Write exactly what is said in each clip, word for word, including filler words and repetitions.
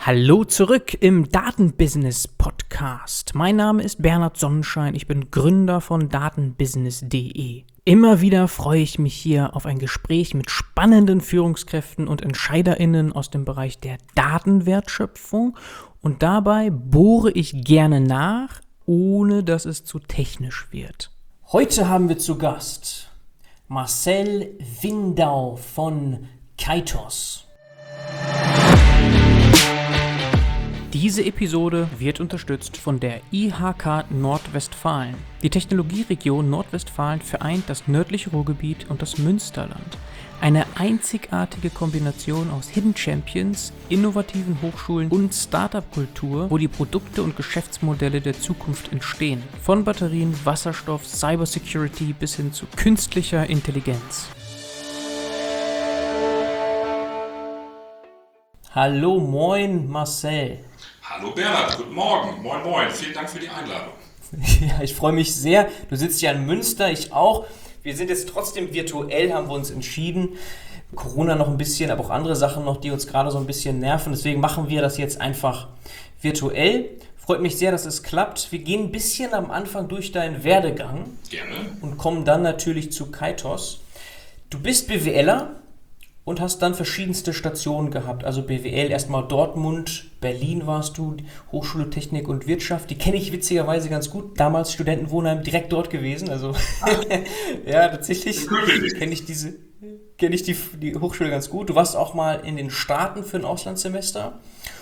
Hallo zurück im Datenbusiness-Podcast. Mein Name ist Bernhard Sonnenschein, ich bin Gründer von datenbusiness punkt de. Immer wieder freue ich mich hier auf ein Gespräch mit spannenden Führungskräften und EntscheiderInnen aus dem Bereich der Datenwertschöpfung und dabei bohre ich gerne nach, ohne dass es zu technisch wird. Heute haben wir zu Gast Marcel Windau von Kaitos. Diese Episode wird unterstützt von der I H K Nordwestfalen. Die Technologieregion Nordwestfalen vereint das nördliche Ruhrgebiet und das Münsterland. Eine einzigartige Kombination aus Hidden Champions, innovativen Hochschulen und Startup-Kultur, wo die Produkte und Geschäftsmodelle der Zukunft entstehen. Von Batterien, Wasserstoff, Cybersecurity bis hin zu künstlicher Intelligenz. Hallo, moin Marcel. Hallo Bernhard, guten Morgen. Moin moin, vielen Dank für die Einladung. Ja, ich freue mich sehr. Du sitzt ja in Münster, ich auch. Wir sind jetzt trotzdem virtuell, haben wir uns entschieden. Corona noch ein bisschen, aber auch andere Sachen noch, die uns gerade so ein bisschen nerven. Deswegen machen wir das jetzt einfach virtuell. Freut mich sehr, dass es klappt. Wir gehen ein bisschen am Anfang durch deinen Werdegang. Gerne. Und kommen dann natürlich zu Kaitos. Du bist BWLer. Und hast dann verschiedenste Stationen gehabt, also B W L, erstmal Dortmund, Berlin warst du, Hochschule Technik und Wirtschaft, die kenne ich witzigerweise ganz gut, damals Studentenwohnheim, direkt dort gewesen, also ja, tatsächlich kenne ich diese, kenne ich die, die Hochschule ganz gut. Du warst auch mal in den Staaten für ein Auslandssemester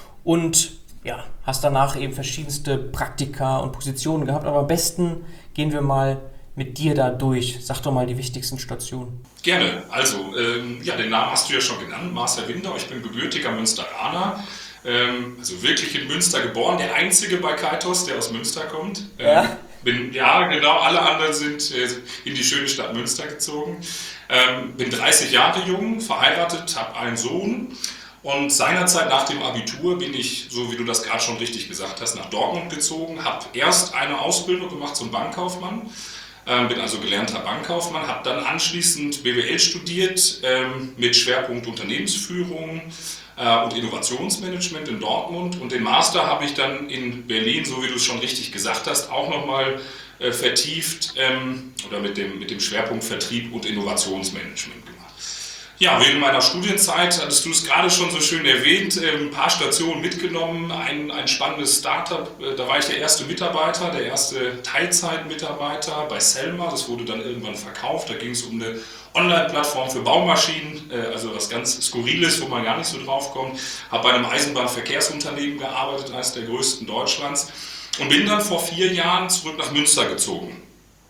und ja, hast danach eben verschiedenste Praktika und Positionen gehabt, aber am besten gehen wir mal mit dir da durch. Sag doch mal die wichtigsten Stationen. Gerne. Also, ähm, ja, den Namen hast du ja schon genannt, Marcel Windau. Ich bin gebürtiger Münsteraner, ähm, also wirklich in Münster geboren, der einzige bei Kaitos, der aus Münster kommt. Ähm, ja? Bin, ja, genau, alle anderen sind äh, in die schöne Stadt Münster gezogen. Ähm, bin dreißig Jahre jung, verheiratet, habe einen Sohn. Und seinerzeit nach dem Abitur bin ich, so wie du das gerade schon richtig gesagt hast, nach Dortmund gezogen, habe erst eine Ausbildung gemacht zum Bankkaufmann. Bin also gelernter Bankkaufmann, habe dann anschließend B W L studiert ähm, mit Schwerpunkt Unternehmensführung äh, und Innovationsmanagement in Dortmund und den Master habe ich dann in Berlin, so wie du es schon richtig gesagt hast, auch nochmal äh, vertieft ähm, oder mit dem, mit dem Schwerpunkt Vertrieb und Innovationsmanagement gemacht. Ja, während meiner Studienzeit, hattest du es gerade schon so schön erwähnt, ein paar Stationen mitgenommen, ein, ein spannendes Startup, da war ich der erste Mitarbeiter, der erste Teilzeitmitarbeiter bei Selma, das wurde dann irgendwann verkauft, da ging es um eine Online-Plattform für Baumaschinen, also was ganz Skurriles, wo man gar nicht so drauf kommt, habe bei einem Eisenbahnverkehrsunternehmen gearbeitet, eines der größten Deutschlands und bin dann vor vier Jahren zurück nach Münster gezogen.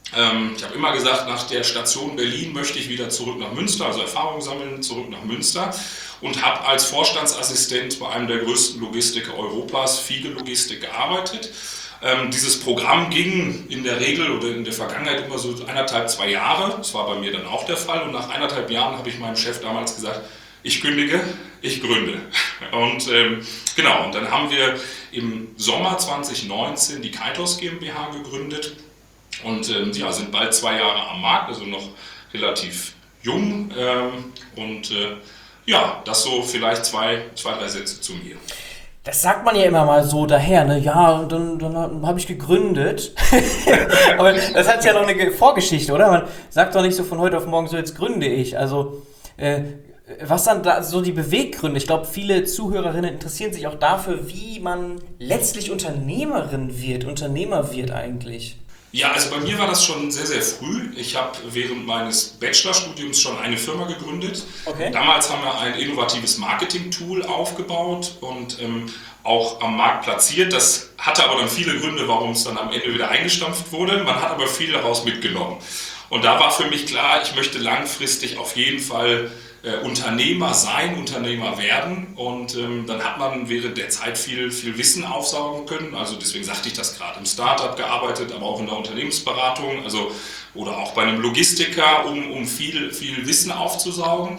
Ich habe immer gesagt, nach der Station Berlin möchte ich wieder zurück nach Münster, also Erfahrung sammeln, zurück nach Münster und habe als Vorstandsassistent bei einem der größten Logistiker Europas, Fiege Logistik, gearbeitet. Ähm, dieses Programm ging in der Regel oder in der Vergangenheit immer so eineinhalb, zwei Jahre, das war bei mir dann auch der Fall und nach eineinhalb Jahren habe ich meinem Chef damals gesagt, ich kündige, ich gründe. Und ähm, genau, und dann haben wir im Sommer zwanzig neunzehn die Kaitos GmbH gegründet. Und ähm, ja, sind bald zwei Jahre am Markt, also noch relativ jung. Ähm, und äh, ja, das so vielleicht zwei, zwei, drei Sätze zu mir. Das sagt man ja immer mal so daher, ne? Ja, und dann, dann habe ich gegründet. Aber das hat ja noch eine Vorgeschichte, oder? Man sagt doch nicht so von heute auf morgen so, jetzt gründe ich. Also, äh, was dann da so die Beweggründe? Ich glaube, viele Zuhörerinnen interessieren sich auch dafür, wie man letztlich Unternehmerin wird, Unternehmer wird eigentlich. Ja, also bei mir war das schon sehr, sehr früh. Ich habe während meines Bachelorstudiums schon eine Firma gegründet. Okay. Damals haben wir ein innovatives Marketing-Tool aufgebaut und ähm, auch am Markt platziert. Das hatte aber dann viele Gründe, warum es dann am Ende wieder eingestampft wurde. Man hat aber viel daraus mitgenommen. Und da war für mich klar, ich möchte langfristig auf jeden Fall äh, Unternehmer sein, Unternehmer werden. Und ähm, dann hat man während der Zeit viel, viel Wissen aufsaugen können. Also deswegen sagte ich das gerade, im Startup gearbeitet, aber auch in der Unternehmensberatung, also oder auch bei einem Logistiker, um, um viel, viel Wissen aufzusaugen.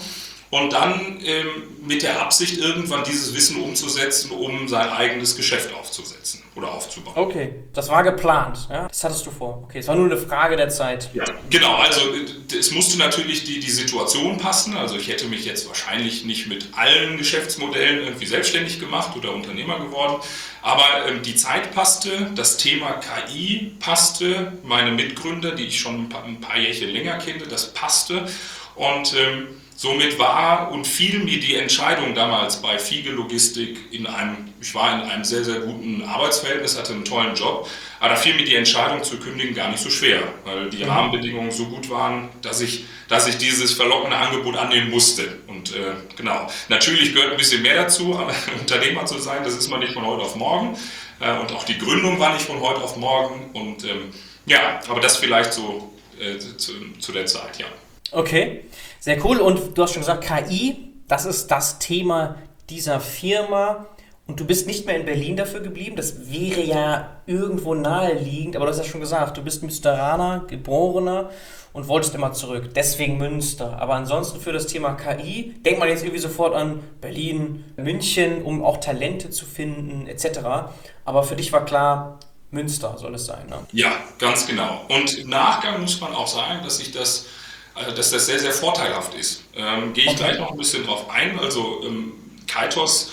und dann ähm, mit der Absicht, irgendwann dieses Wissen umzusetzen, um sein eigenes Geschäft aufzusetzen oder aufzubauen. Okay, das war geplant, ja? Das hattest du vor. Okay, es war nur eine Frage der Zeit. Ja, genau, also es musste natürlich die, die Situation passen, also ich hätte mich jetzt wahrscheinlich nicht mit allen Geschäftsmodellen irgendwie selbstständig gemacht oder Unternehmer geworden, aber ähm, die Zeit passte, das Thema K I passte, meine Mitgründer, die ich schon ein paar, ein paar Jährchen länger kenne, das passte und ähm, somit war und fiel mir die Entscheidung damals bei Fiege Logistik in einem, ich war in einem sehr, sehr guten Arbeitsverhältnis, hatte einen tollen Job, aber da fiel mir die Entscheidung zu kündigen gar nicht so schwer, weil die mhm. Rahmenbedingungen so gut waren, dass ich, dass ich dieses verlockende Angebot annehmen musste. Und äh, genau, natürlich gehört ein bisschen mehr dazu, aber Unternehmer zu sein, das ist man nicht von heute auf morgen. Äh, und auch die Gründung war nicht von heute auf morgen. Und ähm, ja, aber das vielleicht so äh, zu, zu der Zeit, ja. Okay, sehr cool. Und du hast schon gesagt, K I, das ist das Thema dieser Firma. Und du bist nicht mehr in Berlin dafür geblieben. Das wäre ja irgendwo naheliegend. Aber du hast ja schon gesagt, du bist Münsteraner, Geborener und wolltest immer zurück. Deswegen Münster. Aber ansonsten für das Thema K I denkt man jetzt irgendwie sofort an Berlin, München, um auch Talente zu finden et cetera. Aber für dich war klar, Münster soll es sein, ne? Ja, ganz genau. Und im Nachgang muss man auch sagen, dass ich das dass das sehr, sehr vorteilhaft ist. Ähm, gehe ich okay. gleich noch ein bisschen drauf ein. Also ähm, Kaitos,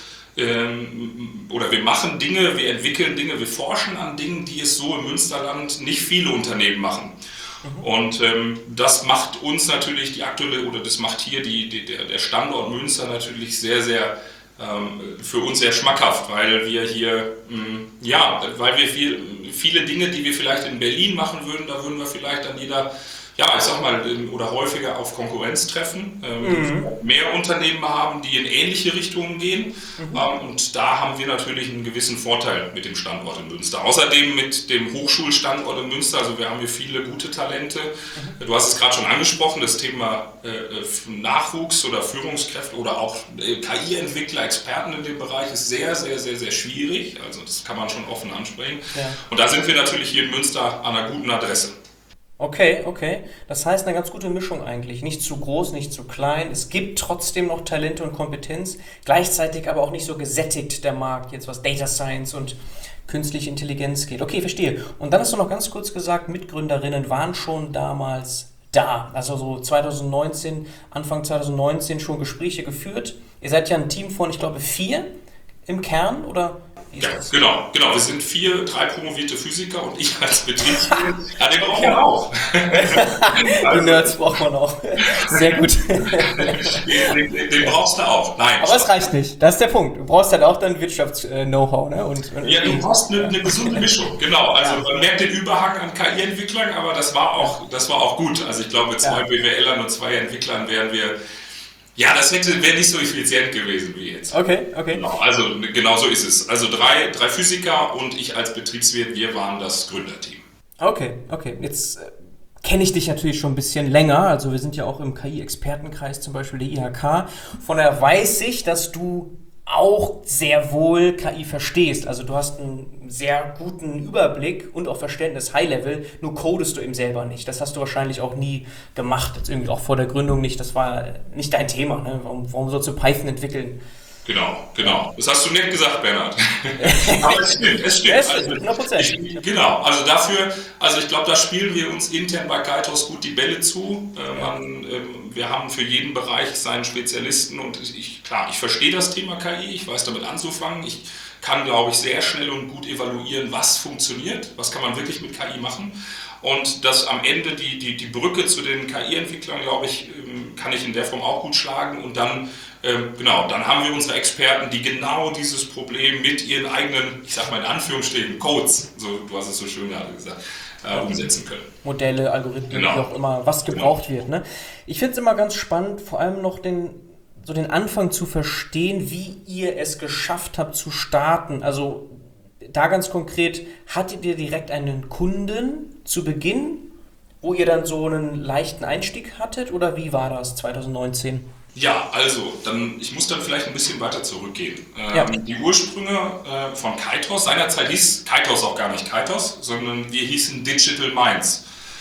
ähm, oder wir machen Dinge, wir entwickeln Dinge, wir forschen an Dingen, die es so im Münsterland nicht viele Unternehmen machen. Mhm. Und ähm, das macht uns natürlich die aktuelle, oder das macht hier die, die, der, der Standort Münster natürlich sehr, sehr ähm, für uns sehr schmackhaft, weil wir hier, mh, ja, weil wir viel, viele Dinge, die wir vielleicht in Berlin machen würden, da würden wir vielleicht an jeder ja, ich sag mal, oder häufiger auf Konkurrenz treffen, ähm, mhm. mehr Unternehmen haben, die in ähnliche Richtungen gehen. Mhm. Ähm, und da haben wir natürlich einen gewissen Vorteil mit dem Standort in Münster. Außerdem mit dem Hochschulstandort in Münster, also wir haben hier viele gute Talente. Mhm. Du hast es gerade schon angesprochen, das Thema äh, Nachwuchs oder Führungskräfte oder auch äh, K I-Entwickler, Experten in dem Bereich ist sehr, sehr, sehr, sehr schwierig. Also das kann man schon offen ansprechen. Ja. Und da sind wir natürlich hier in Münster an einer guten Adresse. Okay, okay. Das heißt eine ganz gute Mischung eigentlich. Nicht zu groß, nicht zu klein. Es gibt trotzdem noch Talente und Kompetenz, gleichzeitig aber auch nicht so gesättigt der Markt, jetzt was Data Science und künstliche Intelligenz geht. Okay, verstehe. Und dann hast du noch ganz kurz gesagt, Mitgründerinnen waren schon damals da. Also so zwanzig neunzehn, Anfang zwanzig neunzehn schon Gespräche geführt. Ihr seid ja ein Team von, ich glaube, vier im Kern, oder? Ja, genau, genau. Wir sind vier, drei promovierte Physiker und ich als Betriebswirt. Ja, den braucht man auch. Die Nerds braucht man auch. Sehr gut. Den, den, den brauchst du auch. Nein. Aber es reicht nicht. Das ist der Punkt. Du brauchst halt auch dann Wirtschafts-Know-how. Ne? Und, und ja, du brauchst eine, eine gesunde Mischung. Genau. Also man merkt den Überhang an K I-Entwicklern, aber das war auch, das war auch gut. Also ich glaube, mit zwei ja. BWLern und zwei Entwicklern wären wir. Ja, das hätte wäre nicht so effizient gewesen wie jetzt. Okay, okay. Genau, also genau so ist es. Also drei, drei Physiker und ich als Betriebswirt, wir waren das Gründerteam. Okay, okay. Jetzt äh, kenne ich dich natürlich schon ein bisschen länger. Also wir sind ja auch im K I-Expertenkreis, zum Beispiel der I H K. Von daher weiß ich, dass du auch sehr wohl K I verstehst. Also du hast einen sehr guten Überblick und auch Verständnis High-Level, nur codest du eben selber nicht. Das hast du wahrscheinlich auch nie gemacht, jetzt irgendwie auch vor der Gründung nicht. Das war nicht dein Thema. Ne? Warum, warum sollst du Python entwickeln? Genau, genau. Das hast du nett gesagt, Bernhard. Aber es stimmt, es stimmt. Es stimmt, hundert Prozent. Also, ich, genau, also dafür, also ich glaube, da spielen wir uns intern bei Kaitos gut die Bälle zu. Äh, man, ähm, wir haben für jeden Bereich seinen Spezialisten und ich, klar, ich verstehe das Thema K I, ich weiß damit anzufangen. Ich kann, glaube ich, sehr schnell und gut evaluieren, was funktioniert, was kann man wirklich mit K I machen. Und dass am Ende die, die, die Brücke zu den K I-Entwicklern, glaube ich, kann ich in der Form auch gut schlagen. Und dann, ähm, genau, dann haben wir unsere Experten, die genau dieses Problem mit ihren eigenen, ich sag mal in Anführungsstrichen, Codes, so, du hast es so schön gerade gesagt, äh, umsetzen können. Modelle, Algorithmen, genau. Wie auch immer, was gebraucht genau. wird. Ne? Ich finde es immer ganz spannend, vor allem noch den, so den Anfang zu verstehen, wie ihr es geschafft habt zu starten. Also da ganz konkret, hattet ihr direkt einen Kunden zu Beginn, wo ihr dann so einen leichten Einstieg hattet, oder wie war das zwanzig neunzehn? Ja, also, dann, ich muss dann vielleicht ein bisschen weiter zurückgehen. Ähm, ja. Die Ursprünge äh, von Kaitos, seinerzeit hieß Kaitos auch gar nicht Kaitos, sondern wir hießen Digital Minds.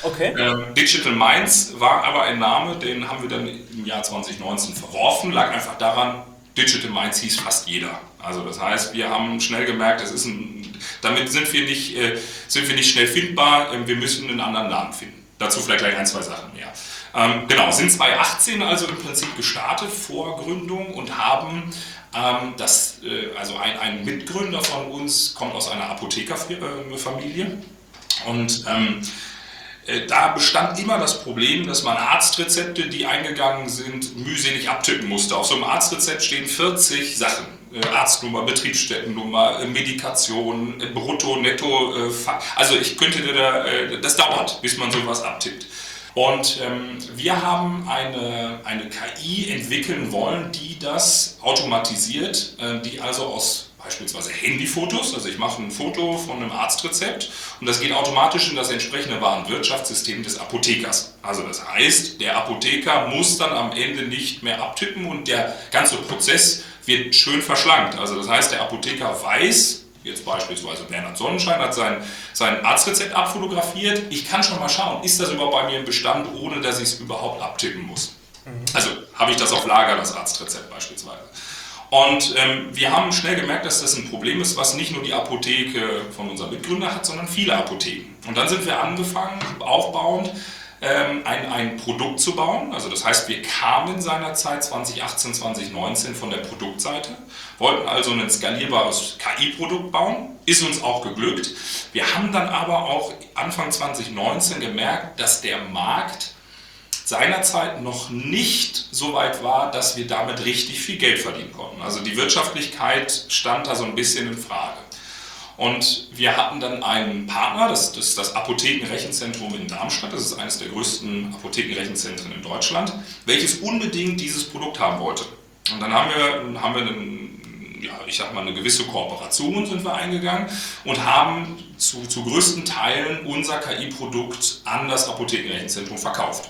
Okay. Ähm, Digital Minds war aber ein Name, den haben wir dann im Jahr zwanzig neunzehn verworfen, lag einfach daran, Digital Minds hieß fast jeder. Also das heißt, wir haben schnell gemerkt, das ist ein, damit sind wir, nicht, äh, sind wir nicht schnell findbar, äh, wir müssen einen anderen Namen finden. Dazu vielleicht gleich ein, zwei Sachen mehr. Ähm, genau, sind zwanzig achtzehn also im Prinzip gestartet vor Gründung und haben ähm, das, äh, also ein, ein Mitgründer von uns kommt aus einer Apothekerfamilie und ähm, da bestand immer das Problem, dass man Arztrezepte, die eingegangen sind, mühselig abtippen musste. Auf so einem Arztrezept stehen vierzig Sachen. Arztnummer, Betriebsstättennummer, Medikation, Brutto, Netto. Also ich könnte da, das dauert, bis man sowas abtippt. Und ähm, wir haben eine, eine K I entwickeln wollen, die das automatisiert, äh, die also aus beispielsweise Handyfotos, also ich mache ein Foto von einem Arztrezept und das geht automatisch in das entsprechende Warenwirtschaftssystem des Apothekers. Also das heißt, der Apotheker muss dann am Ende nicht mehr abtippen und der ganze Prozess wird schön verschlankt. Also das heißt, der Apotheker weiß, jetzt beispielsweise Bernhard Sonnenschein hat sein, sein Arztrezept abfotografiert, ich kann schon mal schauen, ist das überhaupt bei mir im Bestand, ohne dass ich es überhaupt abtippen muss. Mhm. Also habe ich das auf Lager, das Arztrezept beispielsweise. Und ähm, wir haben schnell gemerkt, dass das ein Problem ist, was nicht nur die Apotheke von unserem Mitgründer hat, sondern viele Apotheken. Und dann sind wir angefangen, aufbauend ähm, ein, ein Produkt zu bauen. Also das heißt, wir kamen seinerzeit zwanzig achtzehn, zwanzig neunzehn von der Produktseite, wollten also ein skalierbares K I-Produkt bauen, ist uns auch geglückt. Wir haben dann aber auch Anfang zwanzig neunzehn gemerkt, dass der Markt seinerzeit noch nicht so weit war, dass wir damit richtig viel Geld verdienen konnten. Also die Wirtschaftlichkeit stand da so ein bisschen in Frage. Und wir hatten dann einen Partner, das, das ist das Apothekenrechenzentrum in Darmstadt, das ist eines der größten Apothekenrechenzentren in Deutschland, welches unbedingt dieses Produkt haben wollte. Und dann haben wir, haben wir einen, ja, ich sag mal, eine gewisse Kooperation sind wir eingegangen und haben zu, zu größten Teilen unser K I-Produkt an das Apothekenrechenzentrum verkauft.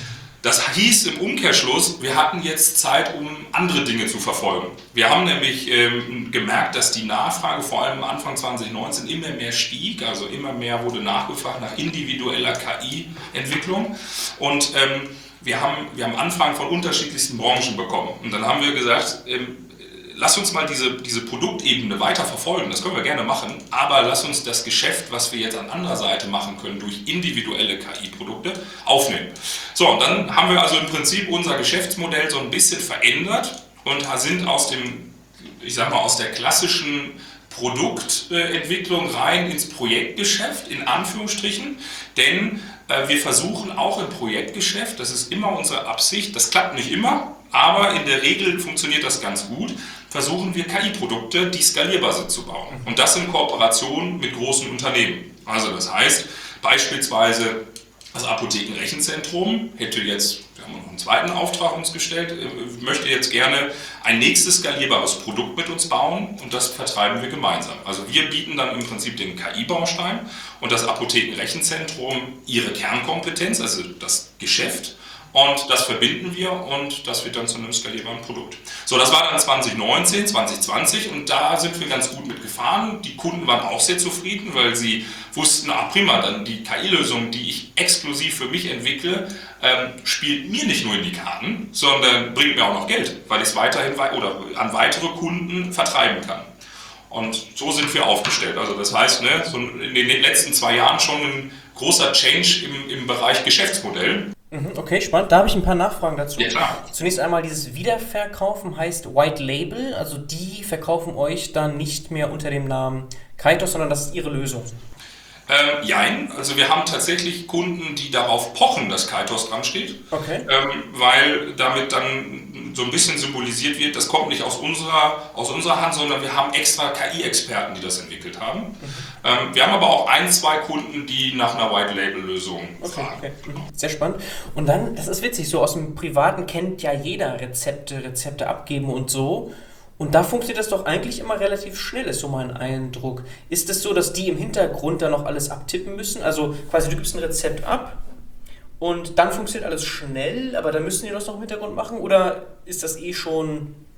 Das hieß im Umkehrschluss, wir hatten jetzt Zeit, um andere Dinge zu verfolgen. Wir haben nämlich ähm, gemerkt, dass die Nachfrage vor allem Anfang zwanzig neunzehn immer mehr stieg, also immer mehr wurde nachgefragt nach individueller K I-Entwicklung. Und ähm, wir haben, wir haben Anfragen von unterschiedlichsten Branchen bekommen. Und dann haben wir gesagt, ähm, lass uns mal diese, diese Produktebene weiter verfolgen, das können wir gerne machen, aber lass uns das Geschäft, was wir jetzt an anderer Seite machen können, durch individuelle K I-Produkte aufnehmen. So, und dann haben wir also im Prinzip unser Geschäftsmodell so ein bisschen verändert und sind aus dem, ich sag mal, aus der klassischen Produktentwicklung rein ins Projektgeschäft, in Anführungsstrichen, denn äh, wir versuchen auch im Projektgeschäft, das ist immer unsere Absicht, das klappt nicht immer, aber in der Regel funktioniert das ganz gut, versuchen wir K I-Produkte, die skalierbar sind, zu bauen. Und das in Kooperation mit großen Unternehmen. Also das heißt, beispielsweise das Apothekenrechenzentrum hätte jetzt, wir haben noch einen zweiten Auftrag uns gestellt, möchte jetzt gerne ein nächstes skalierbares Produkt mit uns bauen und das vertreiben wir gemeinsam. Also wir bieten dann im Prinzip den K I-Baustein und das Apothekenrechenzentrum ihre Kernkompetenz, also das Geschäft. Und das verbinden wir und das wird dann zu einem skalierbaren Produkt. So, das war dann zwanzig neunzehn, zwanzig zwanzig und da sind wir ganz gut mitgefahren. Die Kunden waren auch sehr zufrieden, weil sie wussten, ah prima, dann die K I-Lösung, die ich exklusiv für mich entwickle, ähm, spielt mir nicht nur in die Karten, sondern bringt mir auch noch Geld, weil ich es weiterhin wei- oder an weitere Kunden vertreiben kann. Und so sind wir aufgestellt. Also das heißt, ne, so in den letzten zwei Jahren schon ein großer Change im, im Bereich Geschäftsmodell. Okay, spannend. Da habe ich ein paar Nachfragen dazu. Ja, klar. Zunächst einmal, dieses Wiederverkaufen heißt White Label, also die verkaufen euch dann nicht mehr unter dem Namen Kaitos, sondern das ist ihre Lösung. Ähm, jein, also wir haben tatsächlich Kunden, die darauf pochen, dass Kaitos dran steht, okay. ähm, weil damit dann so ein bisschen symbolisiert wird, das kommt nicht aus unserer, aus unserer Hand, sondern wir haben extra K I-Experten, die das entwickelt haben. Mhm. Ähm, wir haben aber auch ein, zwei Kunden, die nach einer White-Label-Lösung okay, fragen. Okay. Sehr spannend. Und dann, das ist witzig, so aus dem Privaten kennt ja jeder Rezepte, Rezepte abgeben und so. Und da funktioniert das doch eigentlich immer relativ schnell, ist so mein Eindruck. Ist es so, dass die im Hintergrund da noch alles abtippen müssen? Also quasi du gibst ein Rezept ab und dann funktioniert alles schnell, aber dann müssen die das noch im Hintergrund machen? Oder ist das eh schon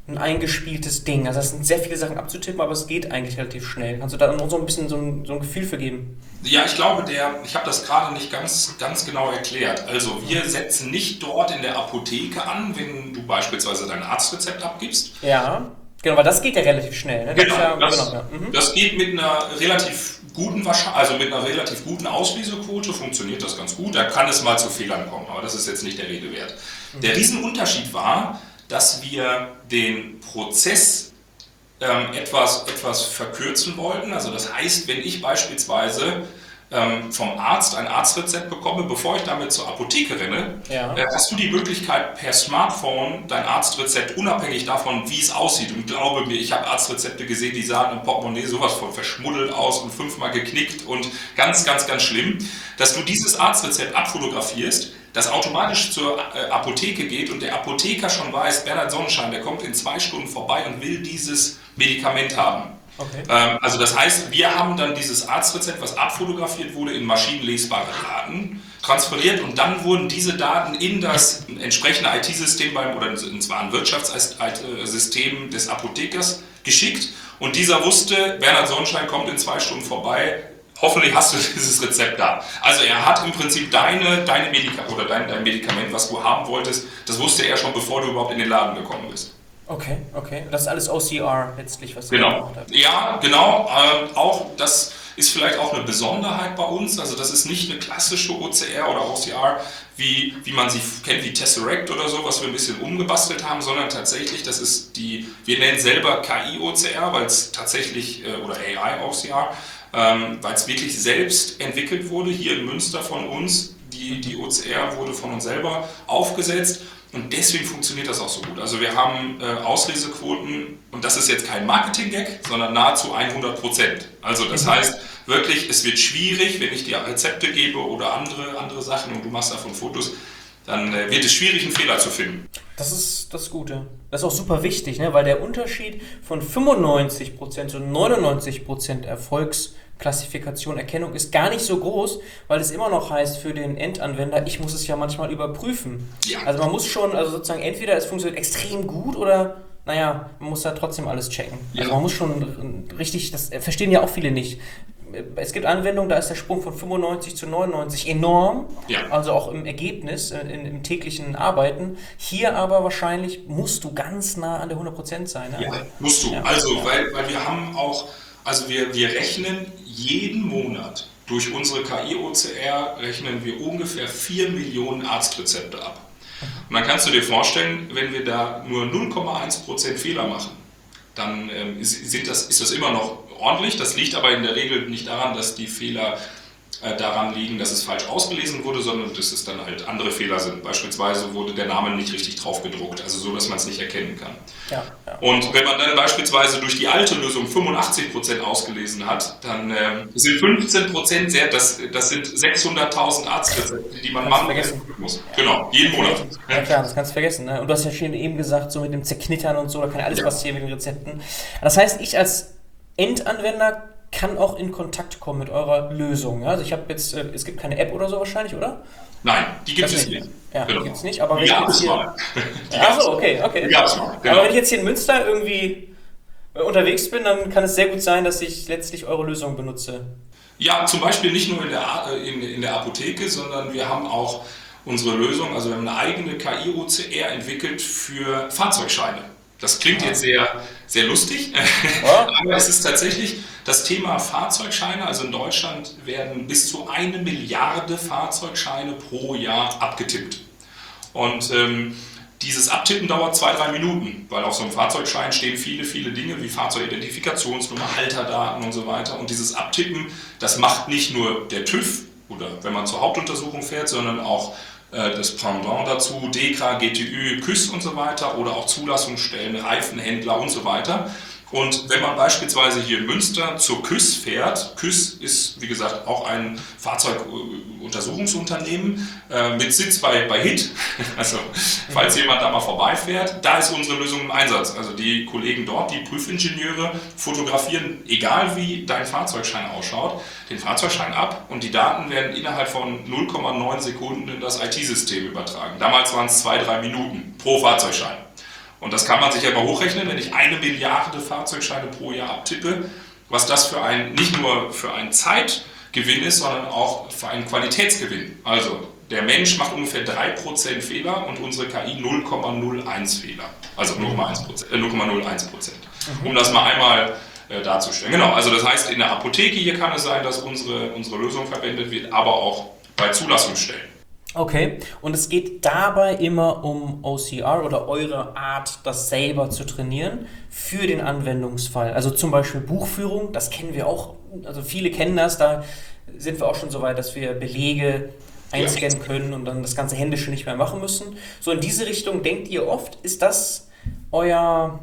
ein eingespieltes Ding. Also das sind sehr viele Sachen abzutippen, aber es geht eigentlich relativ schnell. Kannst du da noch so ein bisschen so ein, so ein Gefühl für geben? Ja, ich glaube, der, ich habe das gerade nicht ganz, ganz genau erklärt. Also wir setzen nicht dort in der Apotheke an, wenn du beispielsweise dein Arztrezept abgibst. Ja, genau, weil das geht ja relativ schnell. Ne? Das Genau, ist ja, das, genau ja. Mhm. das geht mit einer relativ guten Wahrscheinlichkeit, also mit einer relativ guten Auslesequote funktioniert das ganz gut. Da kann es mal zu Fehlern kommen, aber das ist jetzt nicht der Rede wert. Mhm. Der Riesenunterschied war, dass wir den Prozess ähm, etwas, etwas verkürzen wollten. Also das heißt, wenn ich beispielsweise ähm, vom Arzt ein Arztrezept bekomme, bevor ich damit zur Apotheke renne, ja. äh, hast du die Möglichkeit, per Smartphone dein Arztrezept, unabhängig davon, wie es aussieht, und glaube mir, ich habe Arztrezepte gesehen, die sahen im Portemonnaie sowas von verschmuddelt aus und fünfmal geknickt und ganz, ganz, ganz schlimm, dass du dieses Arztrezept abfotografierst, das automatisch zur äh, Apotheke geht und der Apotheker schon weiß, Bernhard Sonnenschein, der kommt in zwei Stunden vorbei und will dieses Medikament haben. Okay. Ähm, also das heißt, wir haben dann dieses Arztrezept, was abfotografiert wurde, in maschinenlesbare Daten transferiert und dann wurden diese Daten in das entsprechende I T-System beim, oder und zwar ein Wirtschaftssystem des Apothekers geschickt und dieser wusste, Bernhard Sonnenschein kommt in zwei Stunden vorbei, hoffentlich hast du dieses Rezept da. Also er hat im Prinzip deine, deine Medika- oder dein, dein Medikament, was du haben wolltest, das wusste er schon, bevor du überhaupt in den Laden gekommen bist. Okay, okay. Das ist alles O C R letztlich, was ihr genau. gemacht habt. Ja, genau. Ähm, auch das ist vielleicht auch eine Besonderheit bei uns. Also das ist nicht eine klassische O C R oder O C R, wie, wie man sie kennt, wie Tesseract oder so, was wir ein bisschen umgebastelt haben, sondern tatsächlich, das ist die, wir nennen selber K I-O C R, weil es tatsächlich, oder A I-O C R, ähm, weil es wirklich selbst entwickelt wurde, hier in Münster von uns. Die, die O C R wurde von uns selber aufgesetzt. Und deswegen funktioniert das auch so gut. Also wir haben äh, Auslesequoten, und das ist jetzt kein Marketing-Gag, sondern nahezu hundert Prozent. Also das heißt wirklich, es wird schwierig, wenn ich dir Rezepte gebe oder andere, andere Sachen und du machst davon Fotos, dann äh, wird es schwierig, einen Fehler zu finden. Das ist das Gute. Das ist auch super wichtig, ne? Weil der Unterschied von fünfundneunzig Prozent zu neunundneunzig Prozent Erfolgsklassifikation, Erkennung ist gar nicht so groß, weil es immer noch heißt für den Endanwender, ich muss es ja manchmal überprüfen. Ja. Also man muss schon, also sozusagen entweder es funktioniert extrem gut oder, naja, man muss da trotzdem alles checken. Ja. Also man muss schon richtig, das verstehen ja auch viele nicht. Es gibt Anwendungen, da ist der Sprung von fünfundneunzig zu neunundneunzig enorm, ja. Also auch im Ergebnis, in, im täglichen Arbeiten. Hier aber wahrscheinlich musst du ganz nah an der hundert Prozent sein. Ne? Ja, musst du. Ja. Also, weil, weil wir haben auch, also wir, wir rechnen jeden Monat durch unsere K I-O C R rechnen wir ungefähr vier Millionen Arztrezepte ab. Und dann kannst du dir vorstellen, wenn wir da nur null Komma eins Prozent Fehler machen, dann ähm, sind das, ist das immer noch ordentlich. Das liegt aber in der Regel nicht daran, dass die Fehler äh, daran liegen, dass es falsch ausgelesen wurde, sondern dass es dann halt andere Fehler sind. Beispielsweise wurde der Name nicht richtig drauf gedruckt, also so, dass man es nicht erkennen kann. Ja, ja. Und wenn man dann beispielsweise durch die alte Lösung fünfundachtzig Prozent ausgelesen hat, dann ähm, sind fünfzehn Prozent sehr, das, das sind sechshunderttausend Arztrezepte, die man manuell prüfen muss. Genau, jeden Monat. Ja klar, das kannst du vergessen. Ne? Und du hast ja schon eben gesagt, so mit dem Zerknittern und so, da kann alles ja passieren mit den Rezepten. Das heißt, ich als Endanwender kann auch in Kontakt kommen mit eurer Lösung. Ja? Also ich habe jetzt, äh, es gibt keine App oder so wahrscheinlich, oder? Nein, die gibt es nicht. nicht. Ja, genau. Die gibt es nicht, aber wenn die ich jetzt hier... Achso, okay, okay. Genau. Aber wenn ich jetzt hier in Münster irgendwie unterwegs bin, dann kann es sehr gut sein, dass ich letztlich eure Lösung benutze. Ja, zum Beispiel nicht nur in der, in, in der Apotheke, sondern wir haben auch unsere Lösung, also wir haben eine eigene K I-O C R entwickelt für Fahrzeugscheine. Das klingt jetzt sehr, sehr lustig, ja. Aber es ist tatsächlich das Thema Fahrzeugscheine. Also in Deutschland werden bis zu eine Milliarde Fahrzeugscheine pro Jahr abgetippt. Und ähm, dieses Abtippen dauert zwei, drei Minuten, weil auf so einem Fahrzeugschein stehen viele, viele Dinge wie Fahrzeugidentifikationsnummer, Halterdaten und so weiter. Und dieses Abtippen, das macht nicht nur der TÜV oder wenn man zur Hauptuntersuchung fährt, sondern auch das Pendant dazu, DEKRA, G T Ü, K Ü S und so weiter oder auch Zulassungsstellen, Reifenhändler und so weiter. Und wenn man beispielsweise hier in Münster zur K Ü S fährt, K Ü S ist wie gesagt auch ein Fahrzeuguntersuchungsunternehmen äh, mit Sitz bei, bei H I T, also falls jemand da mal vorbeifährt, da ist unsere Lösung im Einsatz. Also die Kollegen dort, die Prüfingenieure, fotografieren, egal wie dein Fahrzeugschein ausschaut, den Fahrzeugschein ab und die Daten werden innerhalb von null Komma neun Sekunden in das I T-System übertragen. Damals waren es zwei, drei Minuten pro Fahrzeugschein. Und das kann man sich ja mal hochrechnen, wenn ich eine Milliarde Fahrzeugscheine pro Jahr abtippe, was das für ein, nicht nur für einen Zeitgewinn ist, sondern auch für einen Qualitätsgewinn. Also der Mensch macht ungefähr drei Prozent Fehler und unsere K I null Komma null eins Fehler. Also null Komma null eins Prozent. Um das mal einmal äh, darzustellen. Genau, also das heißt, in der Apotheke hier kann es sein, dass unsere, unsere Lösung verwendet wird, aber auch bei Zulassungsstellen. Okay, und es geht dabei immer um O C R oder eure Art, das selber zu trainieren für den Anwendungsfall. Also zum Beispiel Buchführung, das kennen wir auch, also viele kennen das, da sind wir auch schon so weit, dass wir Belege einscannen können und dann das ganze Händische nicht mehr machen müssen. So in diese Richtung denkt ihr oft, ist das euer,